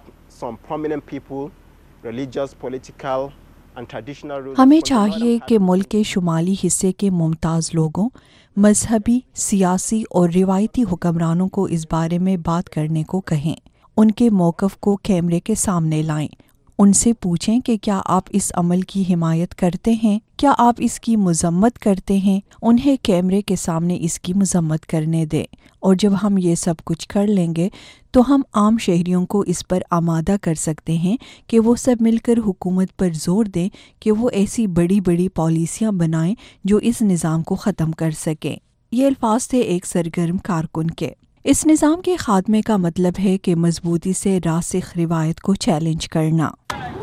ہمیں چاہیے کہ ملک کے شمالی حصے کے ممتاز لوگوں، مذہبی، سیاسی اور روایتی حکمرانوں کو اس بارے میں بات کرنے کو کہیں، ان کے موقف کو کیمرے کے سامنے لائیں، ان سے پوچھیں کہ کیا آپ اس عمل کی حمایت کرتے ہیں، کیا آپ اس کی مذمت کرتے ہیں، انہیں کیمرے کے سامنے اس کی مذمت کرنے دیں، اور جب ہم یہ سب کچھ کر لیں گے تو ہم عام شہریوں کو اس پر آمادہ کر سکتے ہیں کہ وہ سب مل کر حکومت پر زور دیں کہ وہ ایسی بڑی بڑی پالیسیاں بنائیں جو اس نظام کو ختم کر سکیں۔ یہ الفاظ تھے ایک سرگرم کارکن کے۔ اس نظام کے خاتمے کا مطلب ہے کہ مضبوطی سے راسخ روایت کو چیلنج کرنا۔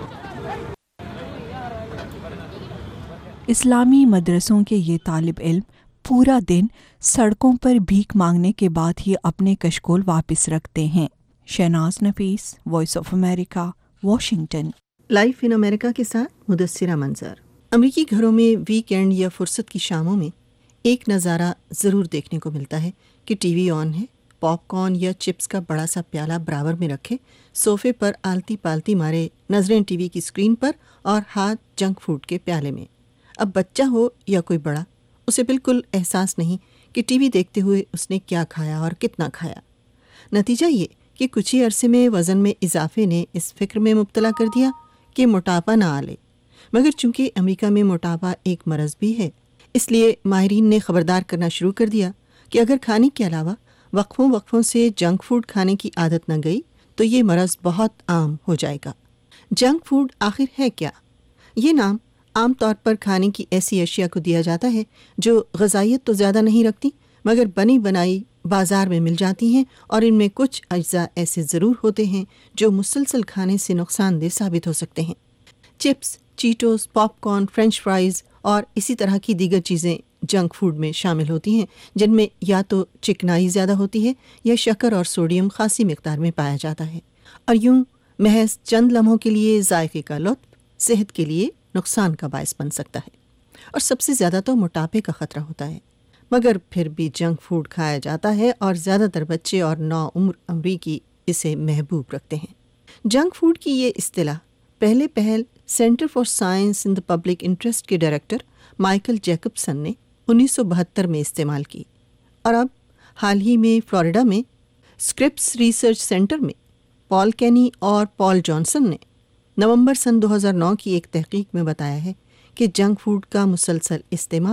اسلامی مدرسوں کے یہ طالب علم پورا دن سڑکوں پر بھیک مانگنے کے بعد ہی اپنے کشکول واپس رکھتے ہیں۔ Shahnaz Nafees, voice of America, Washington. Life in America کے ساتھ مدثرہ منظر۔ امریکی گھروں میں ویک اینڈ یا فرصت کی شاموں میں ایک نظارہ ضرور دیکھنے کو ملتا ہے کہ ٹی وی آن ہے، پاپ کارن یا چپس کا بڑا سا پیالہ برابر میں رکھے، صوفے پر آلتی پالتی مارے نظریں ٹی وی کی اسکرین پر اور ہاتھ جنک فوڈ کے پیالے میں۔ اب بچہ ہو یا کوئی بڑا، اسے بالکل احساس نہیں کہ ٹی وی دیکھتے ہوئے اس نے کیا کھایا اور کتنا کھایا۔ نتیجہ یہ کہ کچھ ہی عرصے میں وزن میں اضافے نے اس فکر میں مبتلا کر دیا کہ موٹاپا نہ آ لے، مگر چونکہ امریکہ میں موٹاپا ایک مرض بھی ہے، اس لیے ماہرین نے خبردار کرنا شروع کر دیا کہ اگر کھانے کے علاوہ وقفوں وقفوں سے جنک فوڈ کھانے کی عادت نہ گئی تو یہ مرض بہت عام ہو جائے گا۔ جنک فوڈ آخر ہے کیا؟ یہ نام عام طور پر کھانے کی ایسی اشیاء کو دیا جاتا ہے جو غذائیت تو زیادہ نہیں رکھتی مگر بنی بنائی بازار میں مل جاتی ہیں، اور ان میں کچھ اجزاء ایسے ضرور ہوتے ہیں جو مسلسل کھانے سے نقصان دہ ثابت ہو سکتے ہیں۔ Chips, Cheetos, popcorn, French fries اور اسی طرح کی دیگر چیزیں جنک فوڈ میں شامل ہوتی ہیں، جن میں یا تو چکنائی زیادہ ہوتی ہے یا شکر اور سوڈیم خاصی مقدار میں پایا جاتا ہے، اور یوں محض چند لمحوں کے لیے ذائقے کا لطف صحت کے لیے نقصان کا باعث بن سکتا ہے، اور سب سے زیادہ تو موٹاپے کا خطرہ ہوتا ہے۔ مگر پھر بھی جنک فوڈ کھایا جاتا ہے اور زیادہ تر بچے اور نوعمر امریکی اسے محبوب رکھتے ہیں۔ جنک فوڈ کی یہ اصطلاح پہلے پہل Centre for Science in the Public Interest کے ڈائریکٹر مائیکل جیکبسن نے انیس سو بہتر میں استعمال کی، اور اب حال ہی میں فلوریڈا میں اسکرپس ریسرچ سینٹر میں پال کینی اور پال جانسن نے نومبر سن دو ہزار نو کی ایک تحقیق میں بتایا ہے کہ جنک فوڈ کا مسلسل استعمال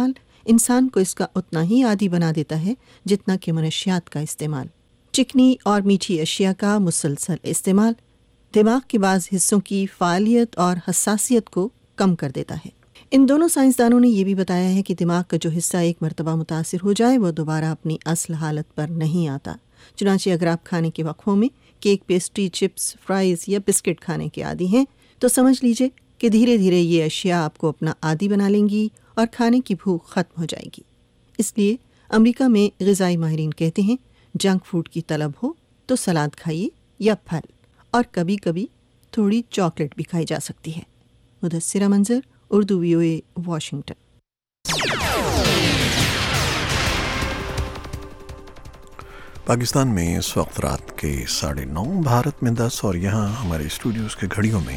انسان کو اس کا اتنا ہی عادی بنا دیتا ہے جتنا کہ منشیات کا استعمال۔ چکنی اور میٹھی اشیاء کا مسلسل استعمال دماغ کے بعض حصوں کی فعالیت اور حساسیت کو کم کر دیتا ہے۔ ان دونوں سائنسدانوں نے یہ بھی بتایا ہے کہ دماغ کا جو حصہ ایک مرتبہ متاثر ہو جائے وہ دوبارہ اپنی اصل حالت پر نہیں آتا۔ چنانچہ اگر آپ کھانے کے وقفوں میں کیک، پیسٹری، چپس، فرائز یا بسکٹ کھانے کے عادی ہیں تو سمجھ لیجئے کہ دھیرے دھیرے یہ اشیاء آپ کو اپنا عادی بنا لیں گی اور کھانے کی بھوک ختم ہو جائے گی۔ اس لیے امریکہ میں غذائی ماہرین کہتے ہیں جنک فوڈ کی طلب ہو تو سلاد کھائیے یا پھل، اور کبھی کبھی تھوڑی چاکلیٹ بھی کھائی جا سکتی ہے۔ Mudassira Manzar, Urdu V O A, Washington. Pakistan میں اس وقت رات کے ساڑھے نو، بھارت میں دس، اور یہاں ہمارے اسٹوڈیوز کے گھڑیوں میں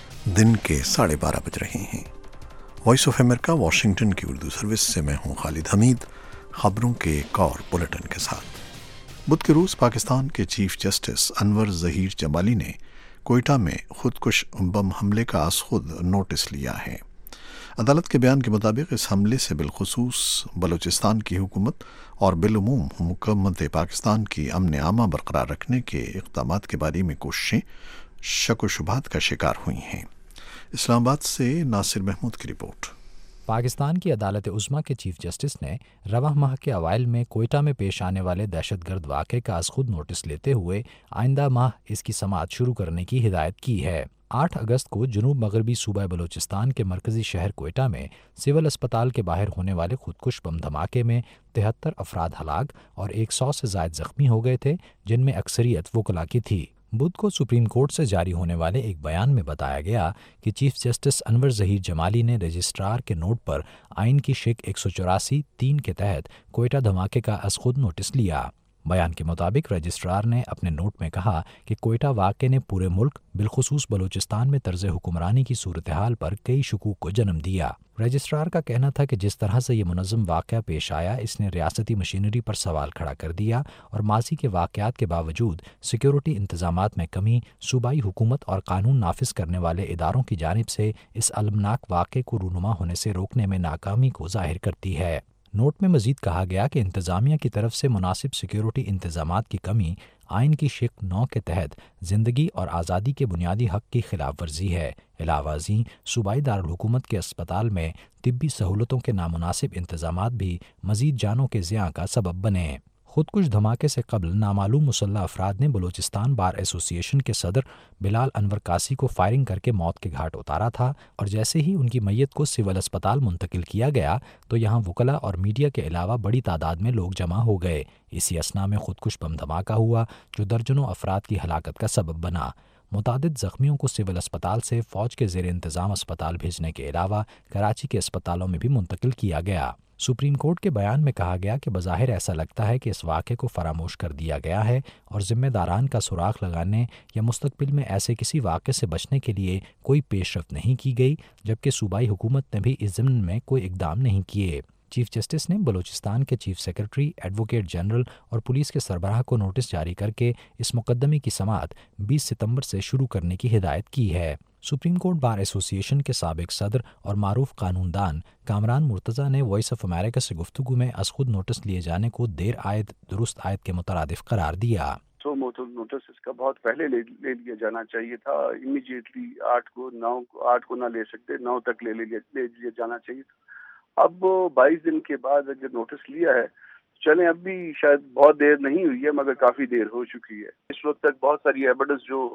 دن کے ساڑھے بارہ بج رہے ہیں۔ وائس آف امریکہ واشنگٹن کی اردو سروس سے میں ہوں خالد حمید، خبروں کے ایک اور بلیٹن کے ساتھ۔ بدھ کے روز پاکستان کے چیف جسٹس انور ظہیر جمالی نے کوئٹہ میں خودکش بم حملے کا از خود نوٹس لیا ہے۔ عدالت کے بیان کے مطابق اس حملے سے بالخصوص بلوچستان کی حکومت اور بالعموم حکومت پاکستان کی امن عامہ برقرار رکھنے کے اقدامات کے بارے میں کوششیں شک و شبہات کا شکار ہوئی ہیں۔ اسلام آباد سے ناصر محمود کی رپورٹ۔ پاکستان کی عدالت عظمیٰ کے چیف جسٹس نے رواں ماہ کے اوائل میں کوئٹہ میں پیش آنے والے دہشت گرد واقعے کا از خود نوٹس لیتے ہوئے آئندہ ماہ اس کی سماعت شروع کرنے کی ہدایت کی ہے۔ آٹھ اگست کو جنوب مغربی صوبہ بلوچستان کے مرکزی شہر کوئٹہ میں سول اسپتال کے باہر ہونے والے خودکش بم دھماکے میں تہتر افراد ہلاک اور ایک سو سے زائد زخمی ہو گئے تھے، جن میں اکثریت وکلاء کی تھی۔ بدھ کو سپریم کورٹ سے جاری ہونے والے ایک بیان میں بتایا گیا کہ چیف جسٹس انور ظہیر جمالی نے رجسٹرار کے نوٹ پر آئین کی شق ایک سو چوراسی تین کے تحت کوئٹہ دھماکے کا از خود نوٹس لیا۔ بیان کے مطابق رجسٹرار نے اپنے نوٹ میں کہا کہ کوئٹہ واقعے نے پورے ملک بالخصوص بلوچستان میں طرز حکمرانی کی صورتحال پر کئی شکوک کو جنم دیا۔ رجسٹرار کا کہنا تھا کہ جس طرح سے یہ منظم واقعہ پیش آیا، اس نے ریاستی مشینری پر سوال کھڑا کر دیا اور ماضی کے واقعات کے باوجود سیکیورٹی انتظامات میں کمی، صوبائی حکومت اور قانون نافذ کرنے والے اداروں کی جانب سے اس المناک واقعے کو رونما ہونے سے روکنے میں ناکامی کو ظاہر کرتی ہے۔ نوٹ میں مزید کہا گیا کہ انتظامیہ کی طرف سے مناسب سیکیورٹی انتظامات کی کمی آئین کی شق نو کے تحت زندگی اور آزادی کے بنیادی حق کی خلاف ورزی ہے۔ علاوہ ازیں صوبائی دارالحکومت کے اسپتال میں طبی سہولتوں کے نامناسب انتظامات بھی مزید جانوں کے زیاں کا سبب بنے۔ خودکش دھماکے سے قبل نامعلوم مسلح افراد نے بلوچستان بار ایسوسی ایشن کے صدر بلال انور قاسی کو فائرنگ کر کے موت کے گھاٹ اتارا تھا، اور جیسے ہی ان کی میت کو سول اسپتال منتقل کیا گیا تو یہاں وکلاء اور میڈیا کے علاوہ بڑی تعداد میں لوگ جمع ہو گئے۔ اسی اثنا میں خودکش بم دھماکہ ہوا جو درجنوں افراد کی ہلاکت کا سبب بنا۔ متعدد زخمیوں کو سول اسپتال سے فوج کے زیر انتظام اسپتال بھیجنے کے علاوہ کراچی کے اسپتالوں میں بھی منتقل کیا گیا۔ سپریم کورٹ کے بیان میں کہا گیا کہ بظاہر ایسا لگتا ہے کہ اس واقعے کو فراموش کر دیا گیا ہے اور ذمہ داران کا سراغ لگانے یا مستقبل میں ایسے کسی واقعے سے بچنے کے لیے کوئی پیش رفت نہیں کی گئی، جبکہ صوبائی حکومت نے بھی اس ضمن میں کوئی اقدام نہیں کیے۔ چیف جسٹس نے بلوچستان کے چیف سیکرٹری، ایڈوکیٹ جنرل اور پولیس کے سربراہ کو نوٹس جاری کر کے اس مقدمے کی سماعت بیس ستمبر سے شروع کرنے کی ہدایت کی ہے۔ سپریم کورٹ بار ایسوسی ایشن کے سابق صدر اور معروف قانون دان کامران مرتضیٰ نے وائس آف امریکہ سے گفتگو میں از خود نوٹس لیے جانے کو دیر آید درست آید کے مترادف قرار دیا۔ تو نوٹس اس کا بہت پہلے لے لے لیا جانا چاہیے تھا، امیڈیٹلی آٹھ کو نو آٹھ کو نہ لے سکتے، نو تک لے لے لیا جانا چاہیے تھا۔ اب بائیس دن کے بعد اگر نوٹس لیا ہے، چلیں اب بھی شاید بہت دیر نہیں ہوئی ہے مگر کافی دیر ہو چکی ہے۔ اس وقت تک بہت ساری ایویڈنس جو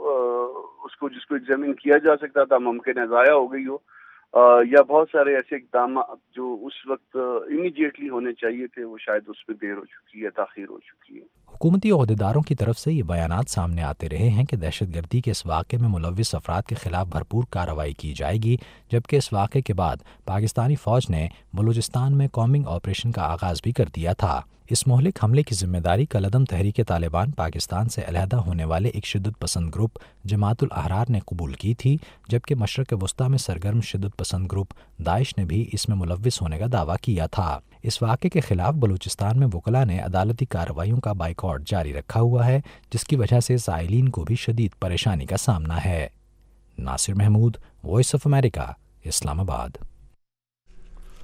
اس کو جس کو ایگزامن کیا جا سکتا تھا ممکن ہے ضائع ہو گئی ہو، یا بہت سارے ایسے اقدامات جو اس وقت امیڈیٹلی ہونے چاہیے تھے وہ شاید اس پہ دیر ہو چکی ہے، تاخیر ہو چکی ہے۔ حکومتی عہدیداروں کی طرف سے یہ بیانات سامنے آتے رہے ہیں کہ دہشت گردی کے اس واقعے میں ملوث افراد کے خلاف بھرپور کارروائی کی جائے گی، جبکہ اس واقعے کے بعد پاکستانی فوج نے بلوچستان میں کامبنگ آپریشن کا آغاز بھی کر دیا تھا۔ اس مہلک حملے کی ذمہ داری کالعدم تحریک طالبان پاکستان سے علیحدہ ہونے والے ایک شدت پسند گروپ جماعت الاحرار نے قبول کی تھی، جبکہ مشرق وسطیٰ میں سرگرم شدت پسند گروپ داعش نے بھی اس میں ملوث ہونے کا دعویٰ کیا تھا۔ اس واقعے کے خلاف بلوچستان میں وکلاء نے عدالتی کارروائیوں کا بائیکاٹ جاری رکھا ہوا ہے، جس کی وجہ سے سائلین کو بھی شدید پریشانی کا سامنا ہے۔ Nasir Mahmood, voice of America, Islamabad.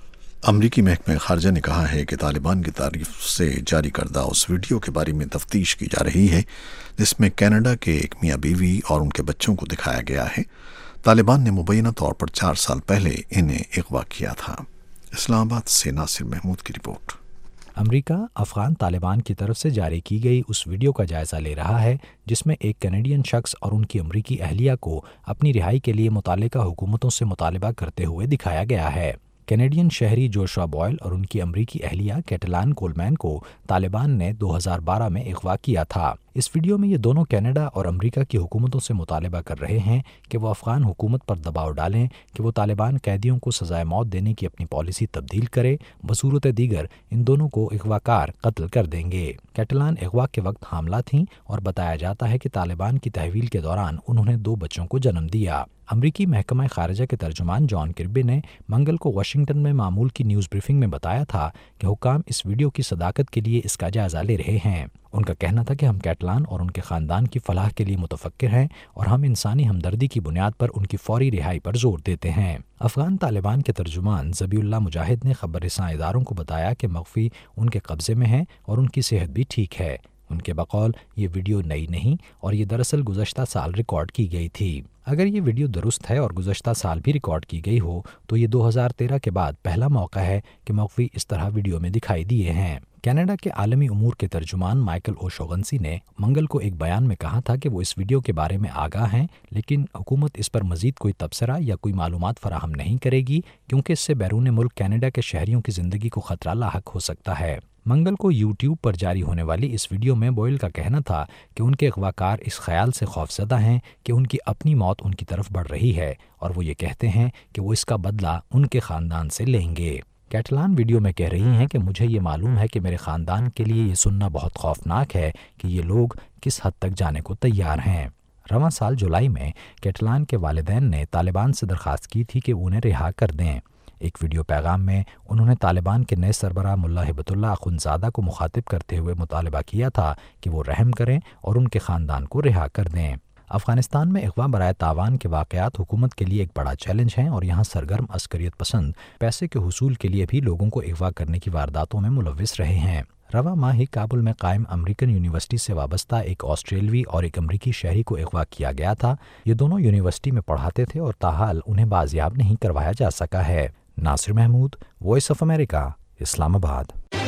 امریکی محکمہ خارجہ نے کہا ہے کہ طالبان کی طرف سے جاری کردہ اس ویڈیو کے بارے میں تفتیش کی جا رہی ہے جس میں کینیڈا کے ایک میاں بیوی اور ان کے بچوں کو دکھایا گیا ہے۔ طالبان نے مبینہ طور پر چار سال پہلے انہیں اغوا کیا تھا۔ اسلام آباد سے ناصر محمود کی رپورٹ۔ امریکہ افغان طالبان کی طرف سے جاری کی گئی اس ویڈیو کا جائزہ لے رہا ہے جس میں ایک کینیڈین شخص اور ان کی امریکی اہلیہ کو اپنی رہائی کے لیے متعلقہ حکومتوں سے مطالبہ کرتے ہوئے دکھایا گیا ہے۔ کینیڈین شہری جوشوا بوائل اور ان کی امریکی اہلیہ کیٹلان کولمین کو طالبان نے دو ہزار بارہ میں اغوا کیا تھا۔ اس ویڈیو میں یہ دونوں کینیڈا اور امریکہ کی حکومتوں سے مطالبہ کر رہے ہیں کہ وہ افغان حکومت پر دباؤ ڈالیں کہ وہ طالبان قیدیوں کو سزائے موت دینے کی اپنی پالیسی تبدیل کرے، بصورت دیگر ان دونوں کو اغوا کار قتل کر دیں گے۔ کیٹلان اغوا کے وقت حاملہ تھیں اور بتایا جاتا ہے کہ طالبان کی تحویل کے دوران انہوں نے دو بچوں کو جنم دیا۔ امریکی محکمہ خارجہ کے ترجمان جان کربی نے منگل کو واشنگٹن میں معمول کی نیوز بریفنگ میں بتایا تھا کہ حکام اس ویڈیو کی صداقت کے لیے اس کا جائزہ لے رہے ہیں۔ ان کا کہنا تھا کہ ہم کیٹلان اور ان کے خاندان کی فلاح کے لیے متفکر ہیں اور ہم انسانی ہمدردی کی بنیاد پر ان کی فوری رہائی پر زور دیتے ہیں۔ افغان طالبان کے ترجمان ذبیح اللہ مجاہد نے خبر رساں اداروں کو بتایا کہ مخفی ان کے قبضے میں ہے اور ان کی صحت بھی ٹھیک ہے۔ ان کے بقول یہ ویڈیو نئی نہیں اور یہ دراصل گزشتہ سال ریکارڈ کی گئی تھی۔ اگر یہ ویڈیو درست ہے اور گزشتہ سال بھی ریکارڈ کی گئی ہو تو یہ دو ہزار تیرہ کے بعد پہلا موقع ہے کہ مخفی اس طرح ویڈیو میں دکھائی دیے ہیں۔ کینیڈا کے عالمی امور کے ترجمان مائیکل اوشوگنسی نے منگل کو ایک بیان میں کہا تھا کہ وہ اس ویڈیو کے بارے میں آگاہ ہیں لیکن حکومت اس پر مزید کوئی تبصرہ یا کوئی معلومات فراہم نہیں کرے گی کیونکہ اس سے بیرون ملک کینیڈا کے شہریوں کی زندگی کو خطرہ لاحق ہو سکتا ہے۔ منگل کو یوٹیوب پر جاری ہونے والی اس ویڈیو میں بوئل کا کہنا تھا کہ ان کے اغواکار اس خیال سے خوفزدہ ہیں کہ ان کی اپنی موت ان کی طرف بڑھ رہی ہے اور وہ یہ کہتے ہیں کہ وہ اس کا بدلہ ان کے خاندان سے لیں گے۔ کیٹلان ویڈیو میں کہہ رہی ہیں کہ مجھے یہ معلوم ہے کہ میرے خاندان کے لیے یہ سننا بہت خوفناک ہے کہ یہ لوگ کس حد تک جانے کو تیار ہیں۔ رواں سال جولائی میں کیٹلان کے والدین نے طالبان سے درخواست کی تھی کہ وہ انہیں رہا کر دیں۔ ایک ویڈیو پیغام میں انہوں نے طالبان کے نئے سربراہ ملا ہبت اللہ اخندزادہ کو مخاطب کرتے ہوئے مطالبہ کیا تھا کہ وہ رحم کریں اور ان کے خاندان کو رہا کر دیں۔ افغانستان میں اغوا برائے تاوان کے واقعات حکومت کے لیے ایک بڑا چیلنج ہیں اور یہاں سرگرم عسکریت پسند پیسے کے حصول کے لیے بھی لوگوں کو اغوا کرنے کی وارداتوں میں ملوث رہے ہیں۔ رواں ماہ ہی کابل میں قائم امریکن یونیورسٹی سے وابستہ ایک آسٹریلوی اور ایک امریکی شہری کو اغوا کیا گیا تھا۔ یہ دونوں یونیورسٹی میں پڑھاتے تھے اور تاحال انہیں بازیاب نہیں کروایا جا سکا ہے۔ Nasir Mahmood, voice of America, Islamabad.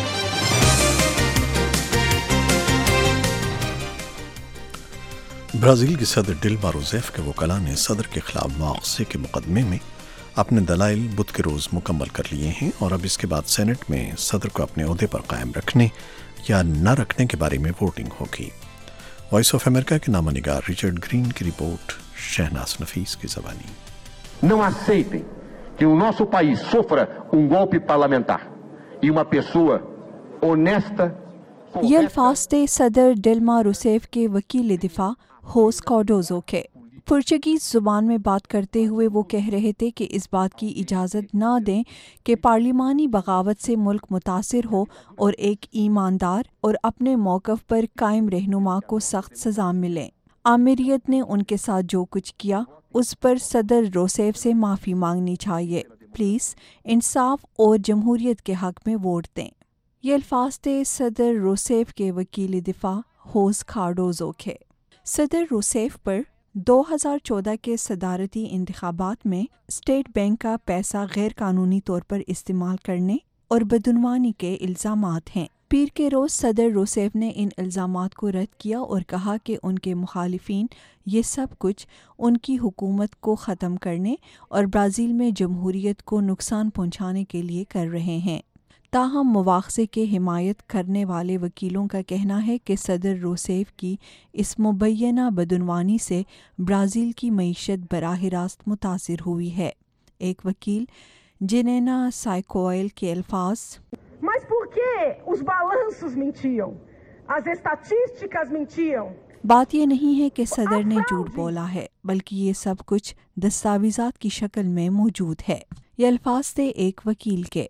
Brazil کی صدر ڈلما روزیف کے وکلاء نے صدر کے خلاف مواخذے کے مقدمے میں اپنے دلائل بدھ کے روز مکمل کر لیے ہیں اور اب اس کے بعد سینٹ میں صدر کو اپنے عہدے پر قائم رکھنے یا نہ رکھنے کے بارے میں ووٹنگ ہوگی۔ وائس آف امریکہ کے نامہ نگار رچرڈ گرین کی رپورٹ شہناز نفیس کی زبانی۔ Não aceitem que o nosso país sofra um golpe parlamentar e uma pessoa honesta. یہ الفاظ تھے صدر ڈلما روسیف کے وکیل دفاع ہوس کارڈوزو کے۔ پرتگیز زبان میں بات کرتے ہوئے وہ کہہ رہے تھے کہ اس بات کی اجازت نہ دیں کہ پارلیمانی بغاوت سے ملک متاثر ہو اور ایک ایماندار اور اپنے موقف پر قائم رہنما کو سخت سزا ملے۔ آمریت نے ان کے ساتھ جو کچھ کیا اس پر صدر روسیف سے معافی مانگنی چاہیے۔ پلیز انصاف اور جمہوریت کے حق میں ووٹ دیں۔ یہ الفاظ تھے صدر روسیف کے وکیل دفاع ہوس کارڈوزو کے۔ صدر روسیف پر دو ہزار چودہ کے صدارتی انتخابات میں اسٹیٹ بینک کا پیسہ غیر قانونی طور پر استعمال کرنے اور بدعنوانی کے الزامات ہیں۔ پیر کے روز صدر روسیف نے ان الزامات کو رد کیا اور کہا کہ ان کے مخالفین یہ سب کچھ ان کی حکومت کو ختم کرنے اور برازیل میں جمہوریت کو نقصان پہنچانے کے لیے کر رہے ہیں۔ تاہم مواخذے کے حمایت کرنے والے وکیلوں کا کہنا ہے کہ صدر روسیف کی اس مبینہ بدعنوانی سے برازیل کی معیشت براہ راست متاثر ہوئی ہے۔ ایک وکیل جنینا سائکوئل کے الفاظ Mas por que os balanços mentiam? As estatísticas mentiam? بات یہ نہیں ہے کہ صدر نے جھوٹ بولا ہے بلکہ یہ سب کچھ دستاویزات کی شکل میں موجود ہے۔ یہ الفاظ تھے ایک وکیل کے۔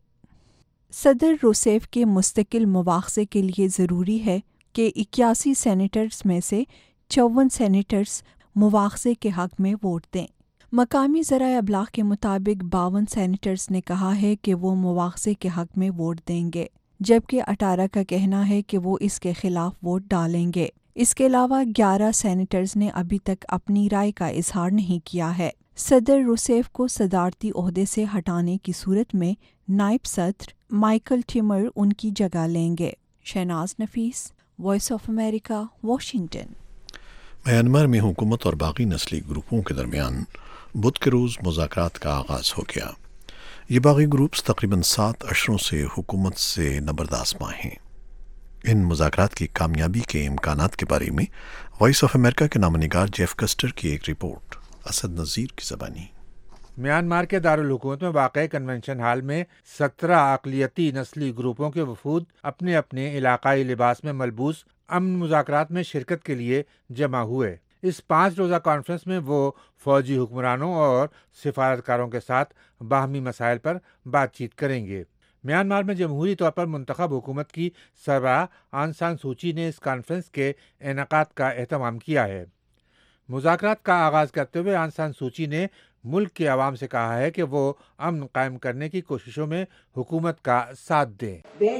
صدر روسیف کے مستقل مواخذے کے لیے ضروری ہے کہ اکیاسی سینیٹرز میں سے چون سینیٹرز مواخذے کے حق میں ووٹ دیں۔ مقامی ذرائع ابلاغ کے مطابق باون سینیٹرز نے کہا ہے کہ وہ مواخذے کے حق میں ووٹ دیں گے، جبکہ اٹھارہ کا کہنا ہے کہ وہ اس کے خلاف ووٹ ڈالیں گے۔ اس کے علاوہ گیارہ سینیٹرز نے ابھی تک اپنی رائے کا اظہار نہیں کیا ہے۔ صدر روسیف کو صدارتی عہدے سے ہٹانے کی صورت میں نائب صدر مائیکل ٹیمر ان کی جگہ لیں گے۔ Shahnaz Nafees, voice of America, Washington. Myanmar میں حکومت اور باقی نسلی گروپوں کے درمیان بدھ کے روز مذاکرات کا آغاز ہو گیا۔ یہ باغی گروپس تقریباً سات اشروں سے حکومت سے نبردآزما ہیں۔ ان مذاکرات کی کامیابی کے امکانات کے بارے میں وائس آف امریکہ کے نامہ نگار جیف کسٹر کی ایک رپورٹ، اسد نذیر کی زبانی۔ میانمار کے دارالحکومت میں واقع کنونشن ہال میں سترہ اقلیتی نسلی گروپوں کے وفود اپنے اپنے علاقائی لباس میں ملبوس امن مذاکرات میں شرکت کے لیے جمع ہوئے۔ اس پانچ روزہ کانفرنس میں وہ فوجی حکمرانوں اور سفارتکاروں کے ساتھ باہمی مسائل پر بات چیت کریں گے۔ میانمار میں جمہوری طور پر منتخب حکومت کی سربراہ آن سان سوچی نے اس کانفرنس کے انعقاد کا اہتمام کیا ہے۔ مذاکرات کا آغاز کرتے ہوئے آن سان سوچی نے ملک کے عوام سے کہا ہے کہ وہ امن قائم کرنے کی کوششوں میں حکومت کا ساتھ دیں۔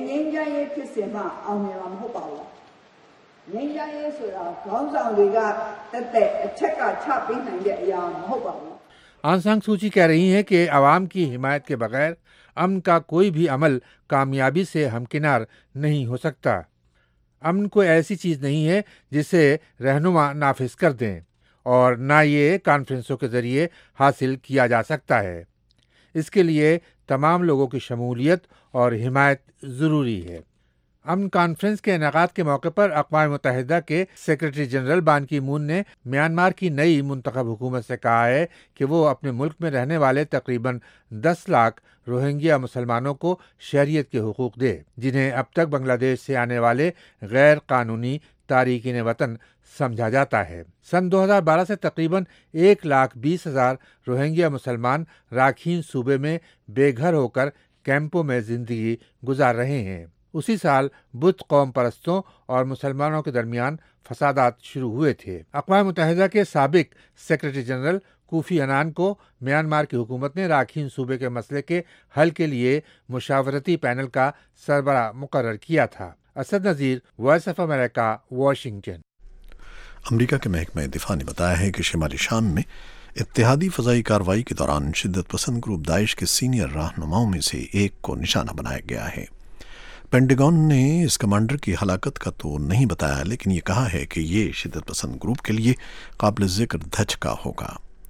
آن سان سوچی کہہ رہی ہیں کہ عوام کی حمایت کے بغیر امن کا کوئی بھی عمل کامیابی سے ہمکنار نہیں ہو سکتا۔ امن کوئی ایسی چیز نہیں ہے جسے رہنما نافذ کر دیں، اور نہ یہ کانفرنسوں کے ذریعے حاصل کیا جا سکتا ہے۔ اس کے لیے تمام لوگوں کی شمولیت اور حمایت ضروری ہے۔ امن کانفرنس کے انعقاد کے موقع پر اقوام متحدہ کے سیکرٹری جنرل بان کی مون نے میانمار کی نئی منتخب حکومت سے کہا ہے کہ وہ اپنے ملک میں رہنے والے تقریباً دس لاکھ روہنگیا مسلمانوں کو شہریت کے حقوق دے، جنہیں اب تک بنگلہ دیش سے آنے والے غیر قانونی تارکین وطن سمجھا جاتا ہے۔ سن دو ہزار بارہ سے تقریباً ایک لاکھ بیس ہزار روہنگیا مسلمان راکھین صوبے میں بے گھر ہو کر کیمپوں میں زندگی گزار رہے ہیں۔ اسی سال بدھ قوم پرستوں اور مسلمانوں کے درمیان فسادات شروع ہوئے تھے۔ اقوام متحدہ کے سابق سیکرٹری جنرل کوفی عنان کو میانمار کی حکومت نے راکھین صوبے کے مسئلے کے حل کے لیے مشاورتی پینل کا سربراہ مقرر کیا تھا۔ Asad Nazir, voice of America, Washington. America کے محکمہ دفاع نے بتایا ہے کہ شمالی شام میں اتحادی فضائی کارروائی کے دوران شدت پسند گروپ داعش کے سینئر رہنماؤں میں سے ایک کو نشانہ بنایا گیا ہے۔ پینٹاگون نے اس کمانڈر کی ہلاکت کا تو نہیں بتایا، لیکن یہ کہا ہے کہ یہ شدت پسند گروپ کے لیے قابل ذکر دھچکا ہوگا۔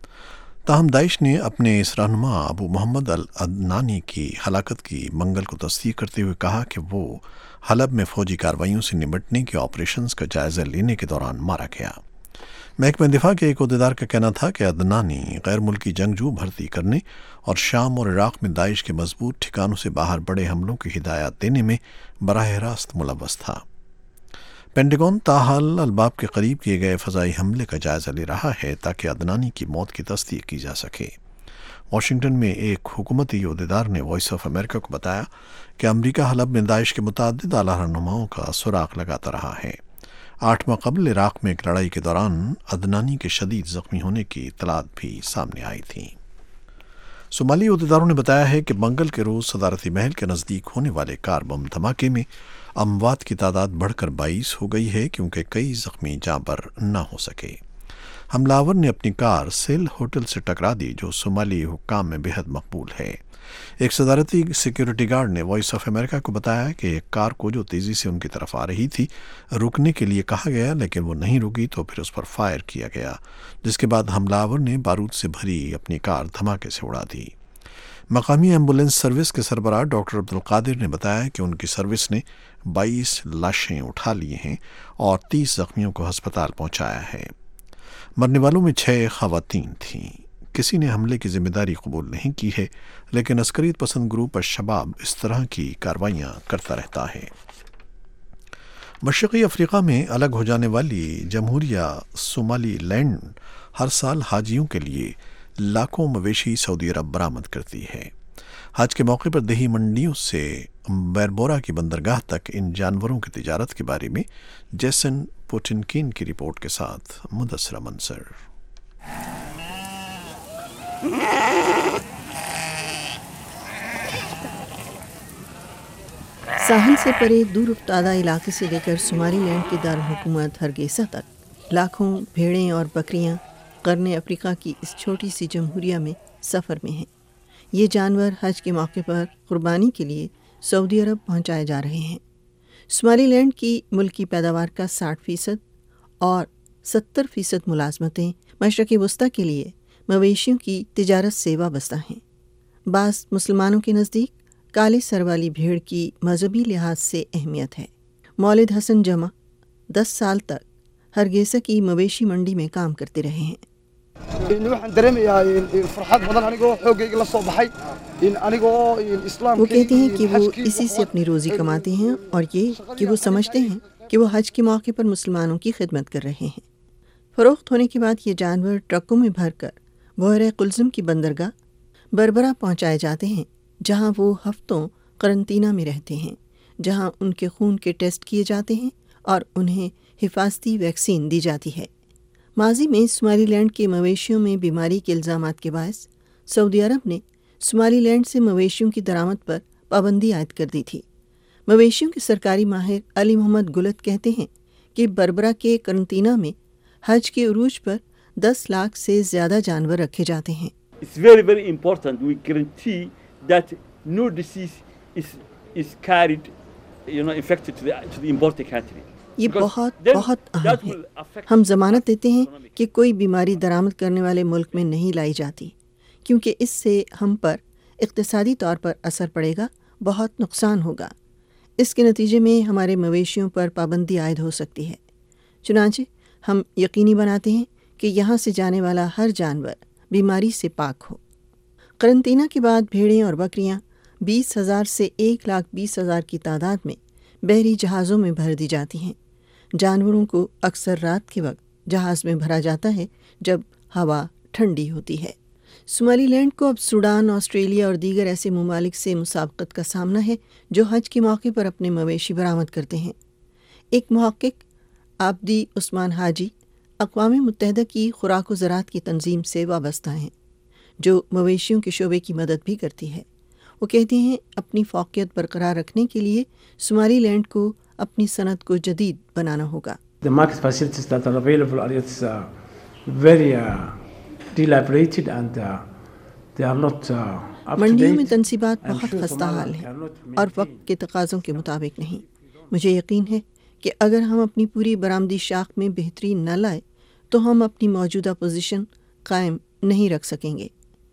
تاہم داعش نے اپنے اس رہنما ابو محمد العدنانی کی ہلاکت کی منگل کو تصدیق کرتے ہوئے کہا کہ وہ حلب میں فوجی کارروائیوں سے نمٹنے کے آپریشنز کا جائزہ لینے کے دوران مارا گیا۔ محکمہ دفاع کے ایک عہدیدار کا کہنا تھا کہ عدنانی غیر ملکی جنگجو بھرتی کرنے اور شام اور عراق میں داعش کے مضبوط ٹھکانوں سے باہر بڑے حملوں کی ہدایات دینے میں براہ راست ملوث تھا۔ پینٹاگون تاحال الباب کے قریب کیے گئے فضائی حملے کا جائزہ لے رہا ہے تاکہ عدنانی کی موت کی تصدیق کی جا سکے۔ واشنگٹن میں ایک حکومتی عہدیدار نے وائس آف امریکہ کو بتایا کہ امریکہ حلب میں داعش کے متعدد اعلیٰ رہنماؤں کا سراغ لگاتا رہا ہے۔ آٹھ ماہ قبل عراق میں ایک لڑائی کے دوران عدنانی کے شدید زخمی ہونے کی اطلاعات بھی سامنے آئی تھیں۔ صومالی عہدیداروں نے بتایا ہے کہ منگل کے روز صدارتی محل کے نزدیک ہونے والے کار بم دھماکے میں اموات کی تعداد بڑھ کر بائیس ہو گئی ہے، کیونکہ کئی زخمی جاں بر نہ ہو سکے۔ حملہ آور نے اپنی کار سیل ہوٹل سے ٹکرا دی، جو صومالی حکام میں بہت مقبول ہے۔ ایک صدارتی سیکیورٹی گارڈ نے وائس آف امریکہ کو بتایا کہ ایک کار کو جو تیزی سے ان کی طرف آ رہی تھی رکنے کے لیے کہا گیا، لیکن وہ نہیں رکی تو پھر اس پر فائر کیا گیا، جس کے بعد حملہ آور نے بارود سے بھری اپنی کار دھماکے سے اڑا دی۔ مقامی ایمبولینس سروس کے سربراہ ڈاکٹر عبدالقادر نے بتایا کہ ان کی سروس نے بائیس لاشیں اٹھا لی ہیں اور تیس زخمیوں کو ہسپتال پہنچایا ہے۔ مرنے والوں میں چھ خواتین تھیں۔ کسی نے حملے کی ذمہ داری قبول نہیں کی ہے، لیکن عسکریت پسند گروپ الشباب اس طرح کی کاروائیاں کرتا رہتا ہے۔ مشرقی افریقہ میں الگ ہو جانے والی جمہوریہ صومالی لینڈ ہر سال حاجیوں کے لیے لاکھوں مویشی سعودی عرب برآمد کرتی ہے۔ حج کے موقع پر دیہی منڈیوں سے بیربورا کی بندرگاہ تک ان جانوروں کی تجارت کے بارے میں جیسن پوٹنکین کی رپورٹ کے ساتھ مدثرہ منصر۔ साहिल से परे दूर अफ्तादा इलाके से लेकर सोमाली लैंड के दारकूमत हरगेसा तक लाखों भेड़ें और बकरियां कर्न अफ्रीका की इस छोटी सी जमहूरिया में सफ़र में हैं। ये जानवर हज के मौके पर कुर्बानी के लिए सऊदी अरब पहुंचाए जा रहे हैं। सोमाली लैंड की मुल्की पैदावार का साठ फ़ीसद और सत्तर फ़ीसद मुलाजमतें मशरक़ वस्ती के लिए मवेशियों की तिजारत से वाबस्ता हैं। बाज़ मुसलमानों के नज़दीक काले सर वाली भेड़ की मजहबी लिहाज से अहमियत है। मौलिद हसन जमा दस साल तक हरगेसा की मवेशी मंडी में काम करते रहे हैं। वो कहते हैं कि वो इसी से अपनी रोज़ी कमाते हैं और ये कि वो समझते हैं कि वो हज के मौके पर मुसलमानों की खिदमत कर रहे हैं। फ़रोख्त होने के बाद ये जानवर ट्रकों में भरकर बहरे कुल्ज़ुम की बंदरगाह बरबरा पहुंचाए जाते हैं, जहां वो हफ्तों करंतना में रहते हैं, जहां उनके खून के टेस्ट किए जाते हैं और उन्हें हिफाजती वैक्सीन दी जाती है। माजी में सोमाली लैंड के मवेशियों में बीमारी के इल्ज़ामात के बायस सऊदी अरब ने सोमाली लैंड से मवेशियों की दरामद पर पाबंदी आयद कर दी थी। मवेशियों के सरकारी माहिर अली मोहम्मद गुलत कहते हैं कि बरबरा के करंतना में हज के उरूज पर दस लाख से ज़्यादा जानवर रखे जाते हैं। It's very very important we guarantee that no disease is is carried, you know, infected to the to the importing country. ये बहुत बहुत अहम है। हम ज़मानत देते हैं कि कोई बीमारी दरामद करने वाले मुल्क में नहीं लाई जाती, क्योंकि इससे हम पर इक़्तिसादी तौर पर असर पड़ेगा, बहुत नुकसान होगा। इसके नतीजे में हमारे मवेशियों पर पाबंदी आयद हो सकती है। चुनांचे हम यकीनी बनाते हैं कि यहाँ से जाने वाला हर जानवर बीमारी से पाक हो। करंतना के बाद भेड़ें और बकरियां बीस हज़ार से एक लाख बीस हज़ार की तादाद में बहरी जहाज़ों में भर दी जाती हैं। जानवरों को अक्सर रात के वक्त जहाज़ में भरा जाता है जब हवा ठंडी होती है। सोमाली लैंड को अब सूडान, ऑस्ट्रेलिया और दीगर ऐसे ममालिक से मुसाबकत का सामना है जो हज के मौके पर अपने मवेशी बरामद करते हैं। एक मुहक्किक आबदी उस्मान हाजी अक़वाम मुत्तहिदा की खुराक व ज़राअत की तंजीम से वाबस्ता हैं, जो मवेशियों के शोबे की मदद भी करती है। वो कहते हैं अपनी फ़ौक़ियत बरकरार रखने के लिए सोमाली लैंड को अपनी सनत को जदीद बनाना होगा। The market facilities that are available are it's, uh, very uh, dilapidated and uh, they are not uh, up to मंडियों date. में तनसीबात बहुत खस्ता हाल है और वक्त के तकाज़ों के मुताबिक नहीं। मुझे यकीन है कि अगर हम अपनी पूरी बरामदी शाख में बेहतरी न लाए तो हम अपनी मौजूदा पोजीशन कायम नहीं रख सकेंगे।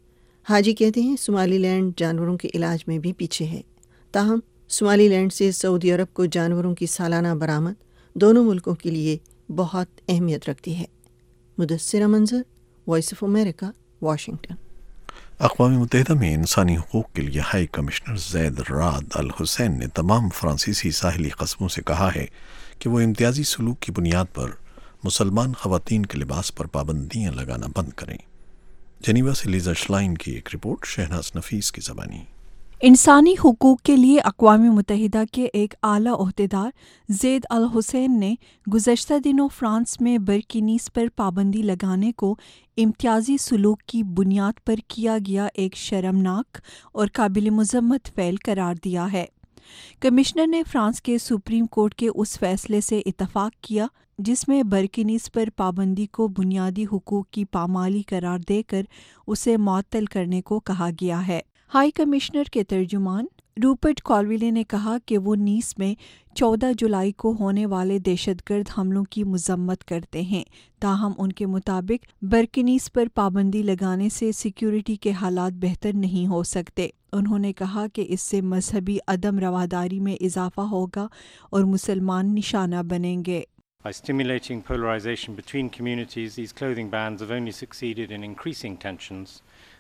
हाजी कहते हैं सोमाली लैंड जानवरों के इलाज में भी पीछे है, ताहम सोमाली लैंड से सऊदी अरब को जानवरों की सालाना बरामद दोनों मुल्कों के लिए बहुत अहमियत रखती है। Mudassira Manzar, voice of America, Washington. अक़वाम मुत्तहिदा में इंसानी हकूक़ के लिए high commissioner Zeid Ra'ad al Hussein ने तमाम फ्रांसीसी साहिली कस्बों से कहा है कि वो इम्तियाजी सलूक की बुनियाद पर मुसलमान ख़वातीन के लिबास पर पाबंदियाँ लगाना बंद करें। जेनीवा से लीज़ा श्लाइन की एक रिपोर्ट, शहनाज नफीस की ज़बानी। इंसानी हुकूक के लिए अक़वाम मुत्तहिदा के एक आला ओहदेदार ज़ैद अल हुसैन ने गुज़श्ता दिनों फ्रांस में बरकिनीस पर पाबंदी लगाने को इम्तियाजी सलूक की बुनियाद पर किया गया एक शर्मनाक और काबिल मज़म्मत फ़ैल करार दिया है। कमिश्नर ने फ्रांस के सुप्रीम कोर्ट के उस फैसले से इत्तफ़ाक़ किया जिसमें बरकिनीस पर पाबंदी को बुनियादी हुकूक की पामाली करार देकर उसे मुअत्तल करने को कहा गया है। हाई कमिश्नर के तर्जुमान रूपर्ट कॉलविले ने कहा कि वो नीस में चौदह जुलाई को होने वाले दहशतगर्द हमलों की मज़म्मत करते हैं, ताहम उनके मुताबिक बरकिनीस पर पाबंदी लगाने से सिक्योरिटी के हालात बेहतर नहीं हो सकते। उन्होंने कहा कि इससे मजहबी अदम रवादारी में इजाफा होगा और मुसलमान निशाना बनेंगे। By stimulating polarization between communities, these clothing bans have only succeeded in increasing tensions.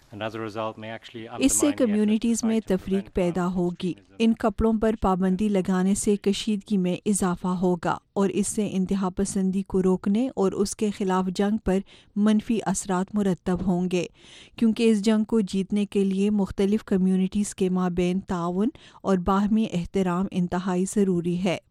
इससे कम्युनिटीज़ में तफरीक पैदा होगी। इन कपड़ों पर पाबंदी लगाने से कशीदगी में इजाफा होगा और इससे इंतहा पसंदी को रोकने और उसके खिलाफ जंग पर मनफी असरात मुरतब होंगे, क्योंकि इस जंग को जीतने के लिए मुख्तलिफ कम्युनिटीज़ के माबैन ताउन और बाहमी एहतराम इंतहाई ज़रूरी है।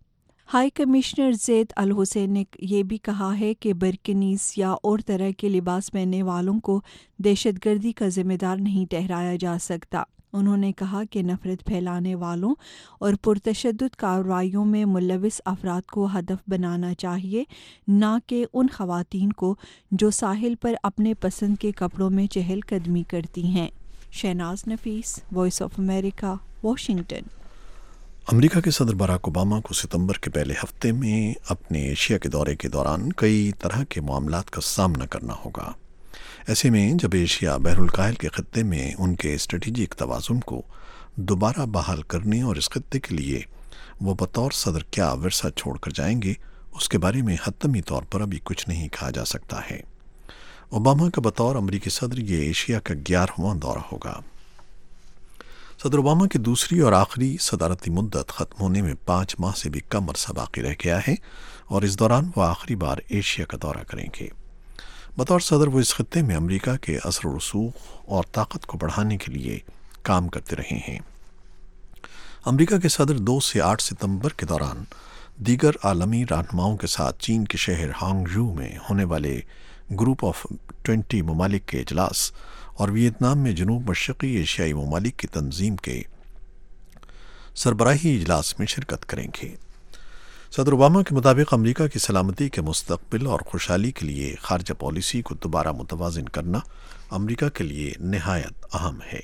ہائی کمشنر زید الحسین نے یہ بھی کہا ہے کہ برکینیز یا اور طرح کے لباس پہننے والوں کو دہشت گردی کا ذمہ دار نہیں ٹھہرایا جا سکتا۔ انہوں نے کہا کہ نفرت پھیلانے والوں اور پرتشدد کارروائیوں میں ملوث افراد کو ہدف بنانا چاہیے، نہ کہ ان خواتین کو جو ساحل پر اپنے پسند کے کپڑوں میں چہل قدمی کرتی ہیں۔ Shahnaz Nafees, voice of America, Washington. America کے صدر باراک اوباما کو ستمبر کے پہلے ہفتے میں اپنے ایشیا کے دورے کے دوران کئی طرح کے معاملات کا سامنا کرنا ہوگا۔ ایسے میں جب ایشیا بحر الکاہل کے خطے میں ان کے اسٹریٹجک توازن کو دوبارہ بحال کرنے اور اس خطے کے لیے وہ بطور صدر کیا ورثہ چھوڑ کر جائیں گے، اس کے بارے میں حتمی طور پر ابھی کچھ نہیں کہا جا سکتا ہے۔ اوباما کا بطور امریکی صدر یہ ایشیا کا گیارہواں دورہ ہوگا۔ صدر اوباما کی دوسری اور آخری صدارتی مدت ختم ہونے میں پانچ ماہ سے بھی کم عرصہ باقی رہ گیا ہے اور اس دوران وہ آخری بار ایشیا کا دورہ کریں گے۔ بطور صدر وہ اس خطے میں امریکہ کے اثر و رسوخ اور طاقت کو بڑھانے کے لیے کام کرتے رہے ہیں۔ امریکہ کے صدر دو سے آٹھ ستمبر کے دوران دیگر عالمی رہنماؤں کے ساتھ چین کے شہر ہانگجو میں ہونے والے گروپ آف ٹوینٹی ممالک کے اجلاس اور ویتنام میں جنوب مشرقی ایشیائی ممالک کی تنظیم کے سربراہی اجلاس میں شرکت کریں گے۔ صدر اوباما کے مطابق امریکہ کی سلامتی کے مستقبل اور خوشحالی کے لیے خارجہ پالیسی کو دوبارہ متوازن کرنا امریکہ کے لیے نہایت اہم ہے۔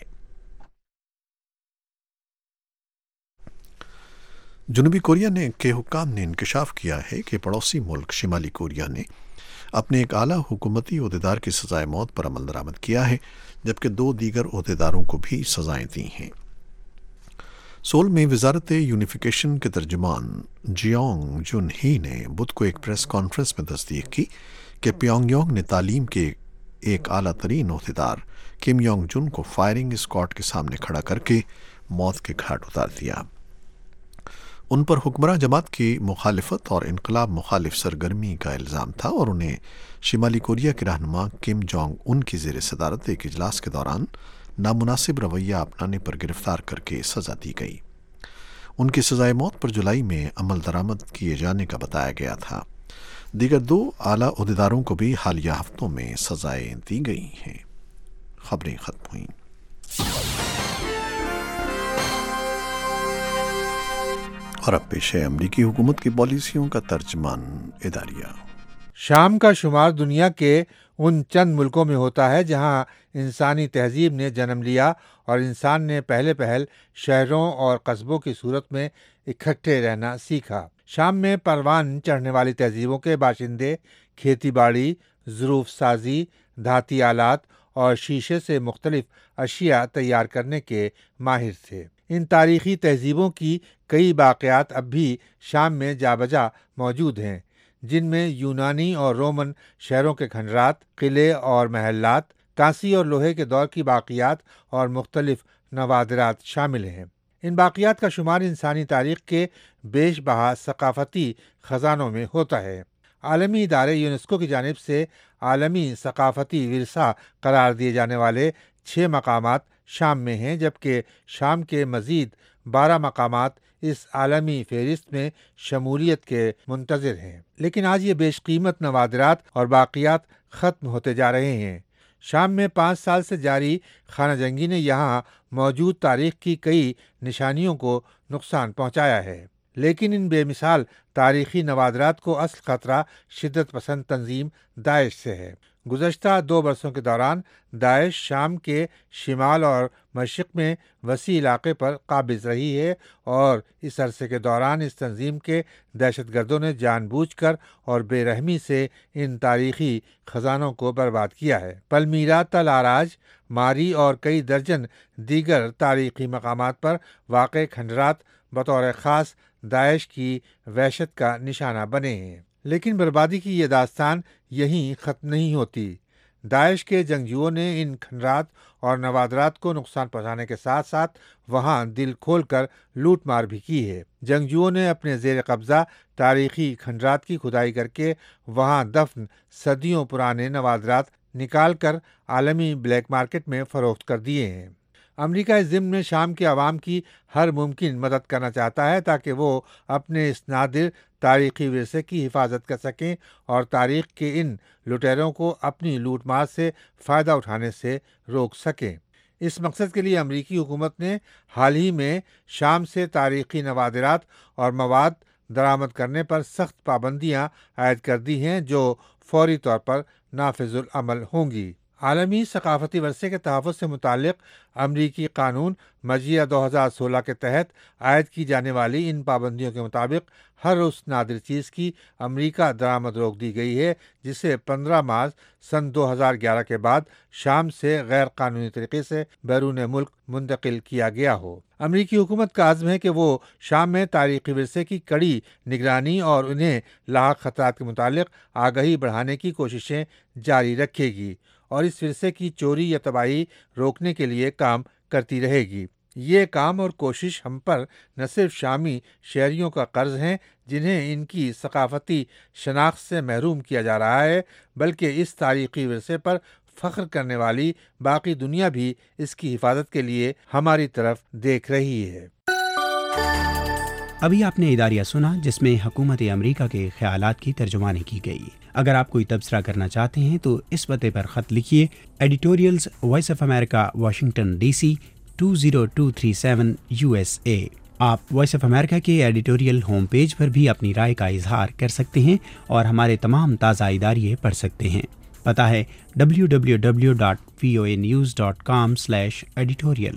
جنوبی کوریا نے کے حکام نے انکشاف کیا ہے کہ پڑوسی ملک شمالی کوریا نے اپنے ایک اعلیٰ حکومتی عہدیدار کی سزائے موت پر عمل درآمد کیا ہے، جبکہ دو دیگر عہدیداروں کو بھی سزائیں دی ہیں۔ سول میں وزارت یونیفیکیشن کے ترجمان جیونگ جن ہی نے بدھ کو ایک پریس کانفرنس میں تصدیق کی کہ پیونگ یانگ نے تعلیم کے ایک اعلیٰ ترین عہدیدار کم یونگ جن کو فائرنگ اسکواڈ کے سامنے کھڑا کر کے موت کے گھاٹ اتار دیا۔ ان پر حکمراں جماعت کی مخالفت اور انقلاب مخالف سرگرمی کا الزام تھا اور انہیں شمالی کوریا کے رہنما کم جونگ ان کی زیر صدارت ایک اجلاس کے دوران نامناسب رویہ اپنانے پر گرفتار کر کے سزا دی گئی۔ ان کی سزائے موت پر جولائی میں عمل درآمد کیے جانے کا بتایا گیا تھا۔ دیگر دو اعلیٰ عہدیداروں کو بھی حالیہ ہفتوں میں سزائیں دی گئی ہیں۔ خبریں ختم ہوئیں۔ اور اب پیش ہے امریکی حکومت کی پالیسیوں کا ترجمان اداریہ۔ شام کا شمار دنیا کے ان چند ملکوں میں ہوتا ہے جہاں انسانی تہذیب نے جنم لیا اور انسان نے پہلے پہل شہروں اور قصبوں کی صورت میں اکٹھے رہنا سیکھا۔ شام میں پروان چڑھنے والی تہذیبوں کے باشندے کھیتی باڑی، ظروف سازی، دھاتی آلات اور شیشے سے مختلف اشیاء تیار کرنے کے ماہر تھے۔ ان تاریخی تہذیبوں کی کئی باقیات اب بھی شام میں جا بجا موجود ہیں، جن میں یونانی اور رومن شہروں کے کھنڈرات، قلعے اور محلات، کانسی اور لوہے کے دور کی باقیات اور مختلف نوادرات شامل ہیں۔ ان باقیات کا شمار انسانی تاریخ کے بیش بہا ثقافتی خزانوں میں ہوتا ہے۔ عالمی ادارے یونیسکو کی جانب سے عالمی ثقافتی ورثہ قرار دیے جانے والے چھ مقامات شام میں ہیں، جبکہ شام کے مزید بارہ مقامات اس عالمی فہرست میں شمولیت کے منتظر ہیں۔ لیکن آج یہ بیش قیمت نوادرات اور باقیات ختم ہوتے جا رہے ہیں۔ شام میں پانچ سال سے جاری خانہ جنگی نے یہاں موجود تاریخ کی کئی نشانیوں کو نقصان پہنچایا ہے، لیکن ان بے مثال تاریخی نوادرات کو اصل خطرہ شدت پسند تنظیم داعش سے ہے۔ گزشتہ دو برسوں کے دوران داعش شام کے شمال اور مشرق میں وسیع علاقے پر قابض رہی ہے اور اس عرصے کے دوران اس تنظیم کے دہشت گردوں نے جان بوجھ کر اور بے رحمی سے ان تاریخی خزانوں کو برباد کیا ہے۔ پلمیرا، تل آراج، ماری اور کئی درجن دیگر تاریخی مقامات پر واقع کھنڈرات بطور خاص داعش کی وحشت کا نشانہ بنے ہیں۔ لیکن بربادی کی یہ داستان یہیں ختم نہیں ہوتی۔ داعش کے جنگجوؤں نے ان کھنڈرات اور نوادرات کو نقصان پہنچانے کے ساتھ ساتھ وہاں دل کھول کر لوٹ مار بھی کی ہے۔ جنگجوؤں نے اپنے زیر قبضہ تاریخی کھنڈرات کی کھدائی کر کے وہاں دفن صدیوں پرانے نوادرات نکال کر عالمی بلیک مارکیٹ میں فروخت کر دیے ہیں۔ امریکہ اس ضمن میں شام کے عوام کی ہر ممکن مدد کرنا چاہتا ہے تاکہ وہ اپنے اس نادر تاریخی ورثے کی حفاظت کر سکیں اور تاریخ کے ان لٹیروں کو اپنی لوٹ مار سے فائدہ اٹھانے سے روک سکیں۔ اس مقصد کے لیے امریکی حکومت نے حال ہی میں شام سے تاریخی نوادرات اور مواد درآمد کرنے پر سخت پابندیاں عائد کر دی ہیں جو فوری طور پر نافذ العمل ہوں گی۔ عالمی ثقافتی ورثے کے تحفظ سے متعلق امریکی قانون مجیہ دو ہزار سولہ کے تحت عائد کی جانے والی ان پابندیوں کے مطابق ہر اس نادر چیز کی امریکہ درآمد روک دی گئی ہے جسے پندرہ مارچ سن دو ہزار گیارہ کے بعد شام سے غیر قانونی طریقے سے بیرون ملک منتقل کیا گیا ہو۔ امریکی حکومت کا عزم ہے کہ وہ شام میں تاریخی ورثے کی کڑی نگرانی اور انہیں لاحق خطرات کے متعلق آگہی بڑھانے کی کوششیں جاری رکھے گی اور اس ورثے کی چوری یا تباہی روکنے کے لیے کام کرتی رہے گی۔ یہ کام اور کوشش ہم پر نہ صرف شامی شہریوں کا قرض ہیں جنہیں ان کی ثقافتی شناخت سے محروم کیا جا رہا ہے، بلکہ اس تاریخی ورثے پر فخر کرنے والی باقی دنیا بھی اس کی حفاظت کے لیے ہماری طرف دیکھ رہی ہے۔ ابھی آپ نے اداریہ سنا جس میں حکومت امریکہ کے خیالات کی ترجمانی کی گئی۔ اگر آپ کوئی تبصرہ کرنا چاہتے ہیں تو اس پتے پر خط لکھیے، editorials voice of America, Washington D C two zero two three seven U S A. آپ وائس آف امریکہ کے ایڈیٹوریل ہوم پیج پر بھی اپنی رائے کا اظہار کر سکتے ہیں اور ہمارے تمام تازہ اداریے پڑھ سکتے ہیں۔ پتہ ہے W W W dot V O A news dot com slash editorial.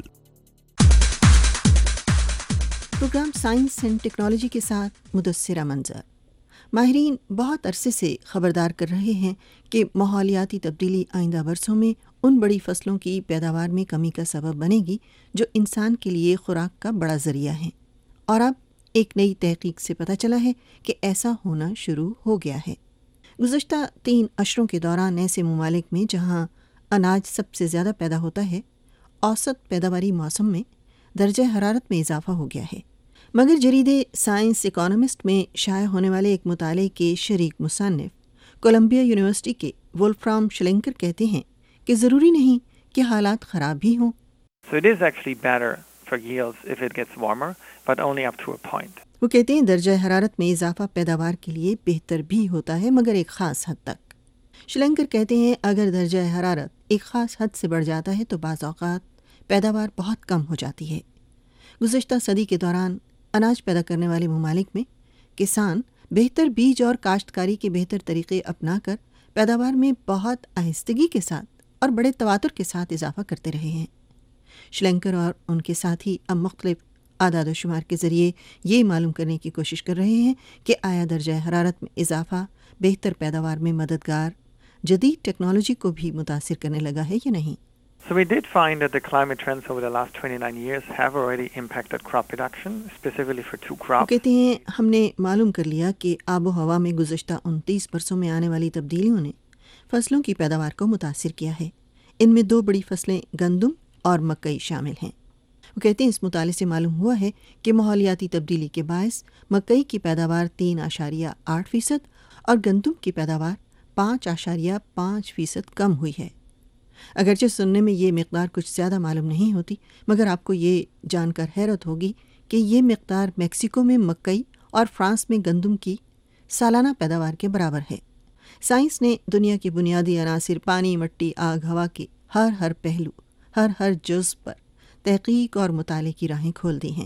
Programme science and technology کے ساتھ مدثرہ منظر۔ ماہرین بہت عرصے سے خبردار کر رہے ہیں کہ ماحولیاتی تبدیلی آئندہ برسوں میں ان بڑی فصلوں کی پیداوار میں کمی کا سبب بنے گی جو انسان کے لیے خوراک کا بڑا ذریعہ ہیں، اور اب ایک نئی تحقیق سے پتہ چلا ہے کہ ایسا ہونا شروع ہو گیا ہے۔ گزشتہ تین اشروں کے دوران ایسے ممالک میں جہاں اناج سب سے زیادہ پیدا ہوتا ہے، اوسط پیداواری موسم میں درجہ حرارت میں اضافہ ہو گیا ہے، مگر جریدے سائنس اکانومسٹ میں شائع ہونے والے ایک مطالعے کے شریک مصنف کولمبیا یونیورسٹی کے وولفرام شلنکر کہتے ہیں کہ ضروری نہیں کہ حالات خراب بھی ہوں۔ So it is actually better for yields if it gets warmer, but only up to a point. وہ کہتے ہیں درجہ حرارت میں اضافہ پیداوار کے لیے بہتر بھی ہوتا ہے مگر ایک خاص حد تک۔ شلنکر کہتے ہیں اگر درجہ حرارت ایک خاص حد سے بڑھ جاتا ہے تو بعض اوقات پیداوار بہت کم ہو جاتی ہے۔ گزشتہ صدی کے دوران اناج پیدا کرنے والے ممالک میں کسان بہتر بیج اور کاشتکاری کے بہتر طریقے اپنا کر پیداوار میں بہت آہستگی کے ساتھ اور بڑے تواتر کے ساتھ اضافہ کرتے رہے ہیں۔ شلنکر اور ان کے ساتھی اب مختلف اعداد و شمار کے ذریعے یہ معلوم کرنے کی کوشش کر رہے ہیں کہ آیا درجہ حرارت میں اضافہ بہتر پیداوار میں مددگار جدید ٹیکنالوجی کو بھی متاثر کرنے لگا ہے یا نہیں۔ So we did find that the climate trends over the last twenty-nine years have already impacted crop production, specifically for two crops. وہ کہتے ہیں ہم نے معلوم کر لیا کہ آب و ہوا میں گزشتہ انتیس برسوں میں آنے والی تبدیلیوں نے فصلوں کی پیداوار کو متاثر کیا ہے۔ ان میں دو بڑی فصلیں گندم اور مکئی شامل ہیں۔ وہ کہتے ہیں اس مطالعے سے معلوم ہوا ہے کہ ماحولیاتی تبدیلی کے باعث مکئی کی پیداوار تین اشاریہ آٹھ فیصد اور گندم کی پیداوار پانچ اشاریہ پانچ فیصد کم ہوئی ہے۔ اگرچہ سننے میں یہ مقدار کچھ زیادہ معلوم نہیں ہوتی، مگر آپ کو یہ جان کر حیرت ہوگی کہ یہ مقدار میکسیکو میں مکئی اور فرانس میں گندم کی سالانہ پیداوار کے برابر ہے۔ سائنس نے دنیا کے بنیادی عناصر پانی، مٹی، آگ، ہوا کے ہر ہر پہلو، ہر ہر جزو پر تحقیق اور مطالعے کی راہیں کھول دی ہیں۔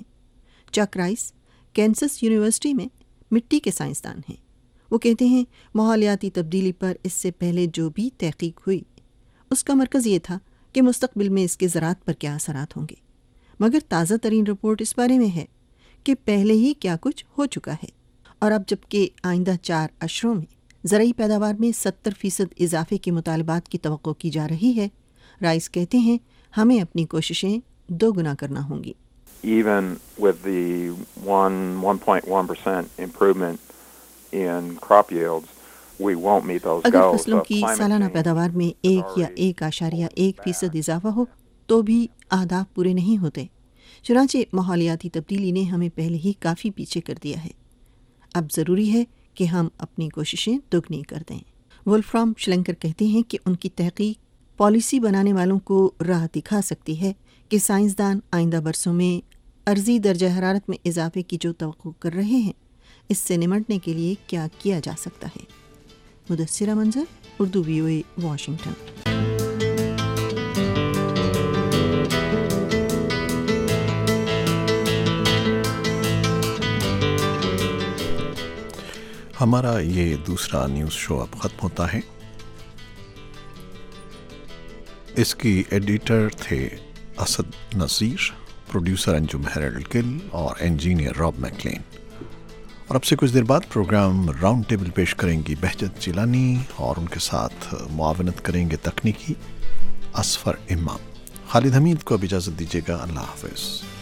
چک رائس کینسس یونیورسٹی میں مٹی کے سائنسدان ہیں۔ وہ کہتے ہیں ماحولیاتی تبدیلی پر اس سے پہلے جو بھی تحقیق ہوئی اس کا مرکز یہ تھا کہ مستقبل میں اس کے زراعت پر کیا اثرات ہوں گے، مگر تازہ ترین رپورٹ اس بارے میں ہے کہ پہلے ہی کیا کچھ ہو چکا ہے، اور اب جبکہ آئندہ چار اشروں میں زرعی پیداوار میں ستر فیصد اضافے کے مطالبات کی توقع کی جا رہی ہے، رائس کہتے ہیں ہمیں اپنی کوششیں دو گنا کرنا ہوں گی۔ Even with the one, one point one percent improvement in crop yields, we won't meet those اگر goals. فصلوں of کی climate سالانہ change. پیداوار میں ایک یا ایک اشاریہ ایک فیصد اضافہ ہو تو بھی اہداف پورے نہیں ہوتے، چنانچہ ماحولیاتی تبدیلی نے ہمیں پہلے ہی کافی پیچھے کر دیا ہے۔ اب ضروری ہے کہ ہم اپنی کوششیں دوگنی کر دیں۔ وولفرام شلنکر کہتے ہیں کہ ان کی تحقیق پالیسی بنانے والوں کو راہ دکھا سکتی ہے کہ سائنسدان آئندہ برسوں میں عرضی درجہ حرارت میں اضافے کی جو توقع کر رہے ہیں اس سے نمٹنے کے لیے کیا کیا جا سکتا ہے۔ Mudassira Manzar, Urdu V O A, Washington. ہمارا یہ دوسرا نیوز شو اب ختم ہوتا ہے۔ اس کی ایڈیٹر تھے اسد نذیر، پروڈیوسر انجم ہیرلڈ گل اور انجینئر راب میکلین۔ اور اب سے کچھ دیر بعد پروگرام راؤنڈ ٹیبل پیش کریں گی بہجت جیلانی اور ان کے ساتھ معاونت کریں گے تکنیکی اسفر امام۔ خالد حمید کو اب اجازت دیجیے گا، اللہ حافظ۔